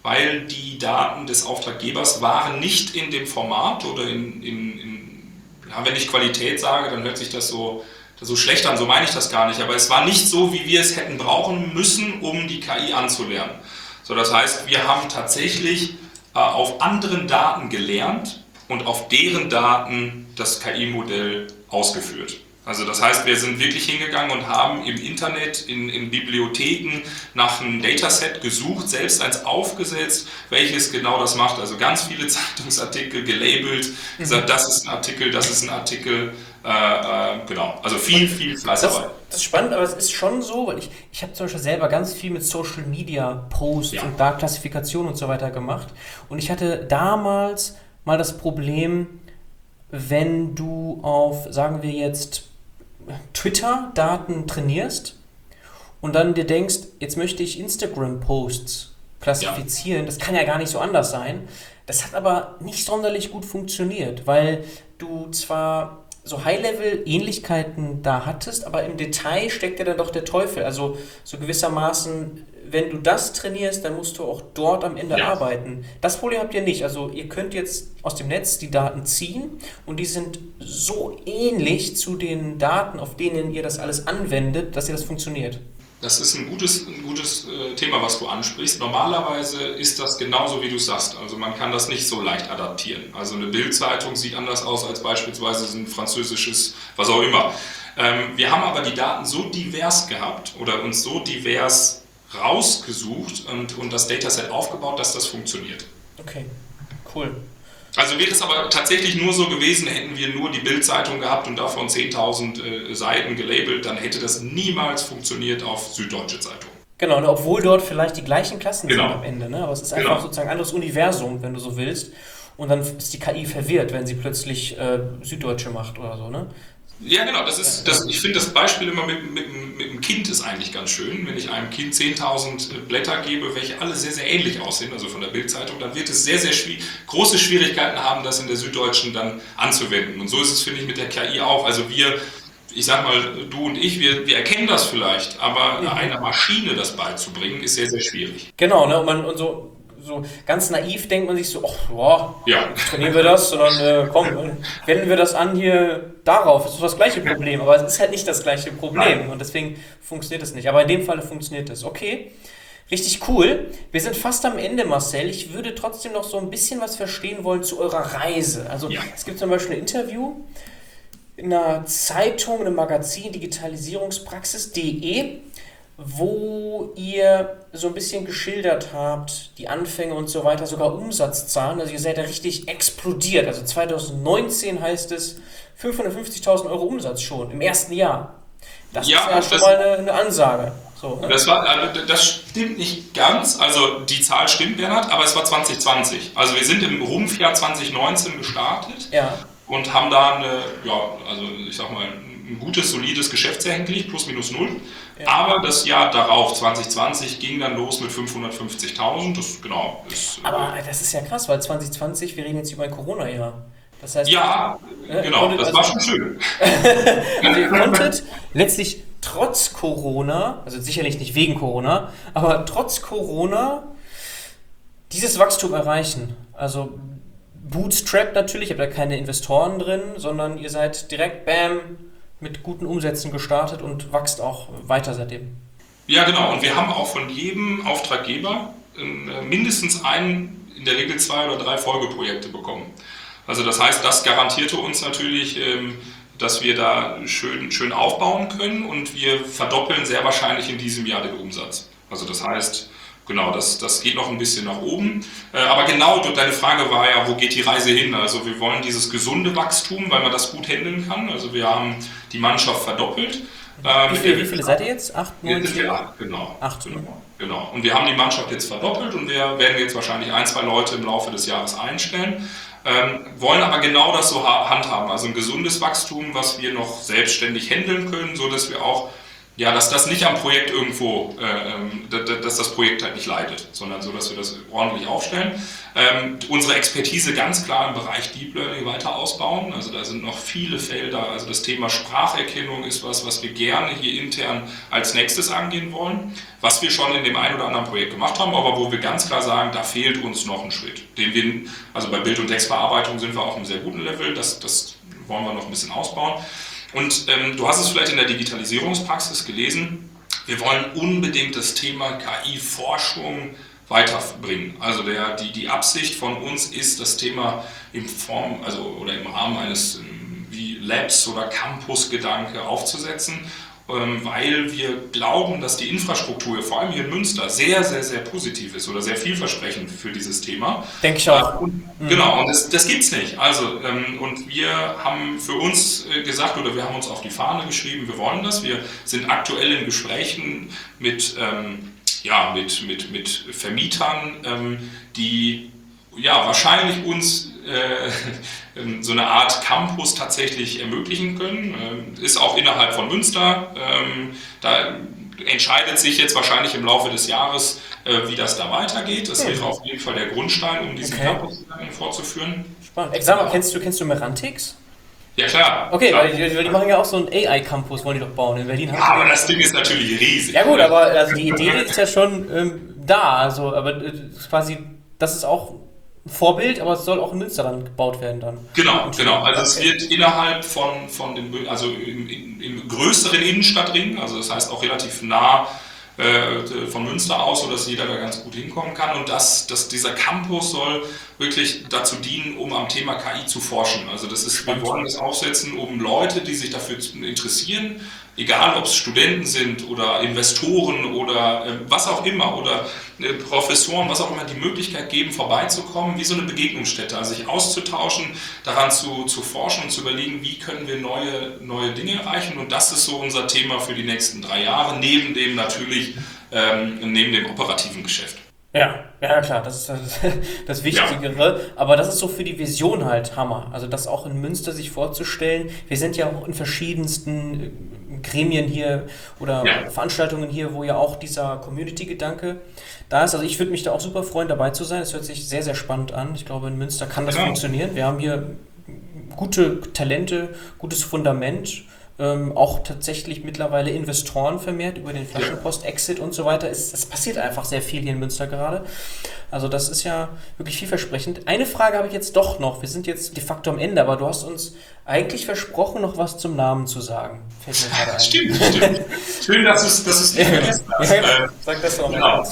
weil die Daten des Auftraggebers waren nicht in dem Format oder in, in, in ja, wenn ich Qualität sage, dann hört sich das so, so schlecht an, so meine ich das gar nicht, aber es war nicht so, wie wir es hätten brauchen müssen, um die K I anzulernen. So, das heißt, wir haben tatsächlich äh, auf anderen Daten gelernt und auf deren Daten das K I-Modell ausgeführt. Also das heißt, wir sind wirklich hingegangen und haben im Internet, in, in Bibliotheken nach einem Dataset gesucht, selbst eins aufgesetzt, welches genau das macht. Also ganz viele Zeitungsartikel gelabelt, mhm. gesagt, das ist ein Artikel, das ist ein Artikel, äh, äh, genau. Also viel, viel Fleißarbeit. Das, das ist spannend, aber es ist schon so, weil ich, ich habe zum Beispiel selber ganz viel mit Social Media Posts ja. und da Klassifikation und so weiter gemacht. Und ich hatte damals mal das Problem, wenn du auf, sagen wir jetzt, Twitter-Daten trainierst und dann dir denkst, jetzt möchte ich Instagram-Posts klassifizieren, ja. das kann ja gar nicht so anders sein. Das hat aber nicht sonderlich gut funktioniert, weil du zwar so High-Level-Ähnlichkeiten da hattest, aber im Detail steckt ja dann doch der Teufel. Also so gewissermaßen, wenn du das trainierst, dann musst du auch dort am Ende ja. arbeiten. Das Problem habt ihr nicht. Also ihr könnt jetzt aus dem Netz die Daten ziehen und die sind so ähnlich zu den Daten, auf denen ihr das alles anwendet, dass ihr das funktioniert. Das ist ein gutes, ein gutes äh, Thema, was du ansprichst. Normalerweise ist das genauso, wie du sagst. Also man kann das nicht so leicht adaptieren. Also eine Bild-Zeitung sieht anders aus als beispielsweise ein französisches, was auch immer. Ähm, wir haben aber die Daten so divers gehabt oder uns so divers rausgesucht und, und das Dataset aufgebaut, dass das funktioniert. Okay, cool. Also wäre es aber tatsächlich nur so gewesen, hätten wir nur die Bild-Zeitung gehabt und davon zehntausend äh, Seiten gelabelt, dann hätte das niemals funktioniert auf Süddeutsche Zeitung. Genau, ne, obwohl dort vielleicht die gleichen Klassen genau. sind am Ende, ne? Aber es ist einfach genau. sozusagen ein anderes Universum, wenn du so willst. Und dann ist die K I verwirrt, wenn sie plötzlich äh, Süddeutsche macht oder so, ne? Ja, genau. Das ist, das, ich finde das Beispiel immer mit, mit, mit dem Kind ist eigentlich ganz schön. Wenn ich einem Kind zehntausend Blätter gebe, welche alle sehr, sehr ähnlich aussehen, also von der Bild-Zeitung, dann wird es sehr, sehr schwierig, große Schwierigkeiten haben, das in der Süddeutschen dann anzuwenden. Und so ist es, finde ich, mit der K I auch. Also wir, ich sag mal, du und ich, wir, wir erkennen das vielleicht, aber mhm. einer Maschine das beizubringen, ist sehr, sehr schwierig. Genau, ne? Und, man, und so... So ganz naiv denkt man sich so, ach, boah, ja. trainieren wir das, sondern äh, komm, wenden wir das an hier darauf. Das ist das gleiche Problem, aber es ist halt nicht das gleiche Problem Nein. und deswegen funktioniert es nicht. Aber in dem Fall funktioniert es. Okay, richtig cool. Wir sind fast am Ende, Marcel. Ich würde trotzdem noch so ein bisschen was verstehen wollen zu eurer Reise. Also ja. es gibt zum Beispiel ein Interview in einer Zeitung, in einem Magazin, Digitalisierungspraxis punkt de, wo ihr so ein bisschen geschildert habt, die Anfänge und so weiter, sogar Umsatzzahlen, also ihr seid ja richtig explodiert, also zwanzig neunzehn heißt es fünfhundertfünfzigtausend Euro Umsatz schon im ersten Jahr. Das ja, ist ja schon das, mal eine, eine Ansage. So, ne? das, war, also das stimmt nicht ganz, also die Zahl stimmt, Bernhard, aber es war zwanzig zwanzig. Also wir sind im Rumpfjahr zwanzig neunzehn gestartet ja. und haben da eine, ja, also ich sag mal, ein gutes, solides Geschäftsjahr hingelegt, plus minus null. Ja. Aber das Jahr darauf, zwanzig zwanzig, ging dann los mit fünfhundertfünfzigtausend. Das, genau, ist, aber das ist ja krass, weil zwanzig zwanzig, wir reden jetzt über ein Corona-Jahr. Das heißt, ja, äh, genau, das also, war schon schön. Also ihr konntet letztlich trotz Corona, also sicherlich nicht wegen Corona, aber trotz Corona dieses Wachstum erreichen. Also Bootstrap natürlich, ihr habt da keine Investoren drin, sondern ihr seid direkt, bam, mit guten Umsätzen gestartet und wächst auch weiter seitdem. Ja, genau. Und wir haben auch von jedem Auftraggeber äh, mindestens ein, in der Regel zwei oder drei Folgeprojekte bekommen. Also das heißt, das garantierte uns natürlich, ähm, dass wir da schön, schön aufbauen können und wir verdoppeln sehr wahrscheinlich in diesem Jahr den Umsatz. Also das heißt, genau, das, das geht noch ein bisschen nach oben. Äh, aber genau, deine Frage war ja, wo geht die Reise hin? Also wir wollen dieses gesunde Wachstum, weil man das gut handeln kann. Also wir haben die Mannschaft verdoppelt. Ähm, wie, viele, wie viele seid ihr jetzt? Acht, neun? Jetzt sind wir acht, genau. Acht. Genau, genau. Und wir haben die Mannschaft jetzt verdoppelt und wir werden jetzt wahrscheinlich ein, zwei Leute im Laufe des Jahres einstellen. Ähm, wollen aber genau das so handhaben. Also ein gesundes Wachstum, was wir noch selbstständig handeln können, sodass wir auch ja, dass das nicht am Projekt irgendwo, äh, dass das Projekt halt nicht leidet, sondern so, dass wir das ordentlich aufstellen. Ähm, unsere Expertise ganz klar im Bereich Deep Learning weiter ausbauen. Also da sind noch viele Felder. Also das Thema Spracherkennung ist was, was wir gerne hier intern als nächstes angehen wollen, was wir schon in dem einen oder anderen Projekt gemacht haben, aber wo wir ganz klar sagen, da fehlt uns noch ein Schritt. Den wir, also bei Bild- und Textverarbeitung sind wir auf einem sehr guten Level. Das, das wollen wir noch ein bisschen ausbauen. Und ähm, du hast es vielleicht in der Digitalisierungspraxis gelesen, wir wollen unbedingt das Thema K I-Forschung weiterbringen. Also der, die, die Absicht von uns ist, das Thema in Form, also oder im Rahmen eines wie Labs oder Campus-Gedanke aufzusetzen, weil wir glauben, dass die Infrastruktur, vor allem hier in Münster, sehr, sehr, sehr positiv ist oder sehr vielversprechend für dieses Thema. Denke ich auch. Und, mhm. Genau, und das, das gibt es nicht. Also, ähm, und wir haben für uns gesagt, oder wir haben uns auf die Fahne geschrieben, wir wollen das. Wir sind aktuell in Gesprächen mit, ähm, ja, mit, mit, mit Vermietern, ähm, die ja, wahrscheinlich uns äh, so eine Art Campus tatsächlich ermöglichen können. Ähm, ist auch innerhalb von Münster. Ähm, da entscheidet sich jetzt wahrscheinlich im Laufe des Jahres, äh, wie das da weitergeht. Das wäre auf jeden Fall der Grundstein, um diesen okay. Campus fortzuführen. Spannend. Sag mal, kennst du, kennst du Merantix? Ja, klar. Okay, klar. Weil, die, die machen ja auch so einen A I-Campus, wollen die doch bauen in Berlin. Ja, aber das Ding ist natürlich riesig. Ja gut, aber also die Idee ist ja schon ähm, da. Also, aber äh, quasi, das ist auch ein Vorbild, aber es soll auch in Münster dann gebaut werden dann. Genau, genau. Also es wird innerhalb von, von dem, also im, im, im größeren Innenstadtring, also das heißt auch relativ nah äh, von Münster aus, sodass jeder da ganz gut hinkommen kann. Und das, das, dieser Campus soll wirklich dazu dienen, um am Thema K I zu forschen. Also das ist, wir wollen das aufsetzen, um Leute, die sich dafür interessieren, egal ob es Studenten sind oder Investoren oder äh, was auch immer oder äh, Professoren, was auch immer, die Möglichkeit geben, vorbeizukommen, wie so eine Begegnungsstätte, also sich auszutauschen, daran zu, zu forschen und zu überlegen, wie können wir neue, neue Dinge erreichen. Und das ist so unser Thema für die nächsten drei Jahre, neben dem natürlich, ähm, neben dem operativen Geschäft. Ja, ja klar, das ist das, das Wichtigere, ja. Aber das ist so für die Vision halt Hammer, also das auch in Münster sich vorzustellen. Wir sind ja auch in verschiedensten Gremien hier oder ja. Veranstaltungen hier, wo ja auch dieser Community-Gedanke da ist. Also ich würde mich da auch super freuen, dabei zu sein. Es hört sich sehr, sehr spannend an. Ich glaube, in Münster kann das ja. funktionieren. Wir haben hier gute Talente, gutes Fundament. Ähm, auch tatsächlich mittlerweile Investoren vermehrt über den Flaschenpost-Exit und so weiter. Es, es passiert einfach sehr viel hier in Münster gerade. Also das ist ja wirklich vielversprechend. Eine Frage habe ich jetzt doch noch. Wir sind jetzt de facto am Ende, aber du hast uns eigentlich versprochen, noch was zum Namen zu sagen. Fällt mir gerade ein. Stimmt, stimmt. Schön, dass du es dass es nicht vergessen hast. Ja, ja. Sag das doch mal. Genau.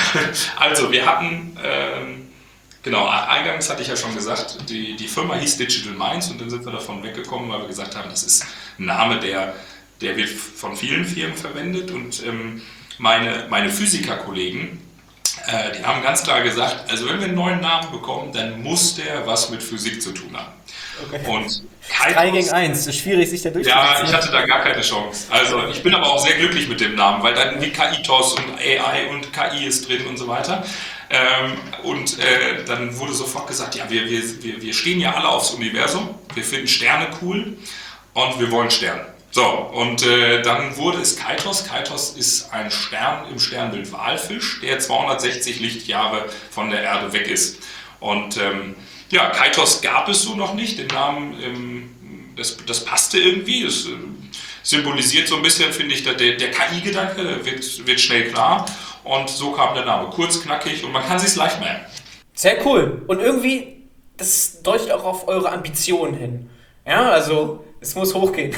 Also wir hatten... Ähm, Genau, eingangs hatte ich ja schon gesagt, die, die Firma hieß Digital Minds und dann sind wir davon weggekommen, weil wir gesagt haben, das ist ein Name, der, der wird von vielen Firmen verwendet und ähm, meine, meine Physikerkollegen, äh, die haben ganz klar gesagt, also wenn wir einen neuen Namen bekommen, dann muss der was mit Physik zu tun haben. Okay. Und drei gegen eins, ist schwierig sich da durchzusetzen. Ja, ich hatte da gar keine Chance. Also ich bin aber auch sehr glücklich mit dem Namen, weil dann wie K I-Tos und A I und K I ist drin und so weiter. Ähm, und äh, dann wurde sofort gesagt, ja, wir, wir, wir stehen ja alle aufs Universum, wir finden Sterne cool und wir wollen Sterne. So, und äh, dann wurde es Kaitos. Kaitos ist ein Stern im Sternbild Walfisch, der zweihundertsechzig Lichtjahre von der Erde weg ist. Und ähm, ja, Kaitos gab es so noch nicht, den Namen, ähm, das, das passte irgendwie, das äh, symbolisiert so ein bisschen, finde ich, der, der K I-Gedanke, der wird, wird schnell klar. Und so kam der Name, kurz, knackig und man kann sich leicht merken. Sehr cool. Und irgendwie, das deutet auch auf eure Ambitionen hin. Ja, also, es muss hochgehen.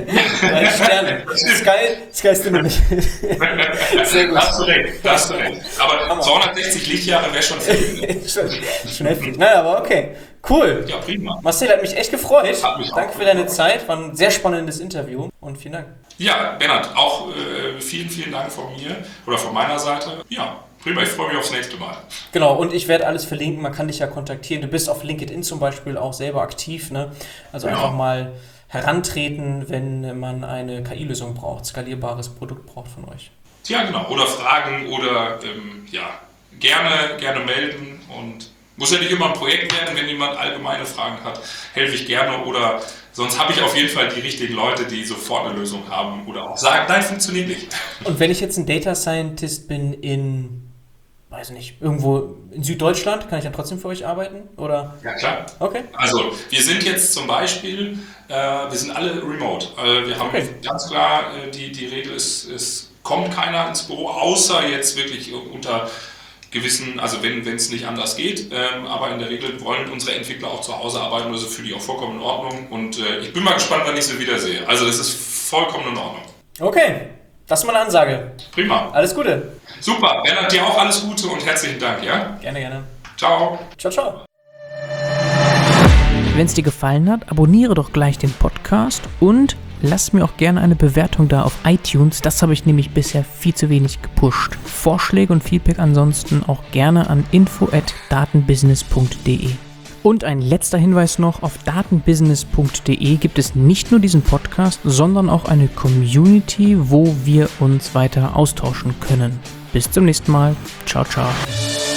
Sterne. Sky, Sky ist immer nicht. Sehr gut. Hast du recht, hast du recht. Aber zweihundertsechzig Lichtjahre wäre schon viel. Schon heftig. Naja, aber okay. Cool. Ja, prima. Marcel, hat mich echt gefreut. Hat mich Danke auch für deine Zeit. War ein sehr spannendes Interview und vielen Dank. Ja, Bernhard, auch äh, vielen, vielen Dank von mir oder von meiner Seite. Ja, prima, ich freue mich aufs nächste Mal. Genau, und ich werde alles verlinken. Man kann dich ja kontaktieren. Du bist auf LinkedIn zum Beispiel auch selber aktiv, ne? Also genau. Einfach mal herantreten, wenn man eine K I-Lösung braucht, skalierbares Produkt braucht von euch. Ja, genau. Oder Fragen oder ähm, ja, gerne, gerne melden und Muss ja nicht immer ein Projekt werden, wenn jemand allgemeine Fragen hat, helfe ich gerne oder sonst habe ich auf jeden Fall die richtigen Leute, die sofort eine Lösung haben oder auch sagen, nein, funktioniert nicht. Und wenn ich jetzt ein Data Scientist bin in, weiß nicht, irgendwo in Süddeutschland, kann ich dann trotzdem für euch arbeiten? Oder? Ja, klar. Okay. Also, wir sind jetzt zum Beispiel, äh, wir sind alle remote. Äh, wir haben Okay. ganz klar, äh, die, die Regel ist, es kommt keiner ins Büro, außer jetzt wirklich unter gewissen, also wenn es nicht anders geht, ähm, aber in der Regel wollen unsere Entwickler auch zu Hause arbeiten, also für die auch vollkommen in Ordnung und äh, ich bin mal gespannt, wann ich sie wiedersehe. Also das ist vollkommen in Ordnung. Okay, das ist mal eine Ansage. Prima. Alles Gute. Super, Bernhard, dir auch alles Gute und herzlichen Dank, ja? Gerne, gerne. Ciao. Ciao, ciao. Wenn es dir gefallen hat, abonniere doch gleich den Podcast und lass mir auch gerne eine Bewertung da auf iTunes. Das habe ich nämlich bisher viel zu wenig gepusht. Vorschläge und Feedback ansonsten auch gerne an info at datenbusiness punkt de. Und ein letzter Hinweis noch, auf datenbusiness punkt de gibt es nicht nur diesen Podcast, sondern auch eine Community, wo wir uns weiter austauschen können. Bis zum nächsten Mal. Ciao, ciao.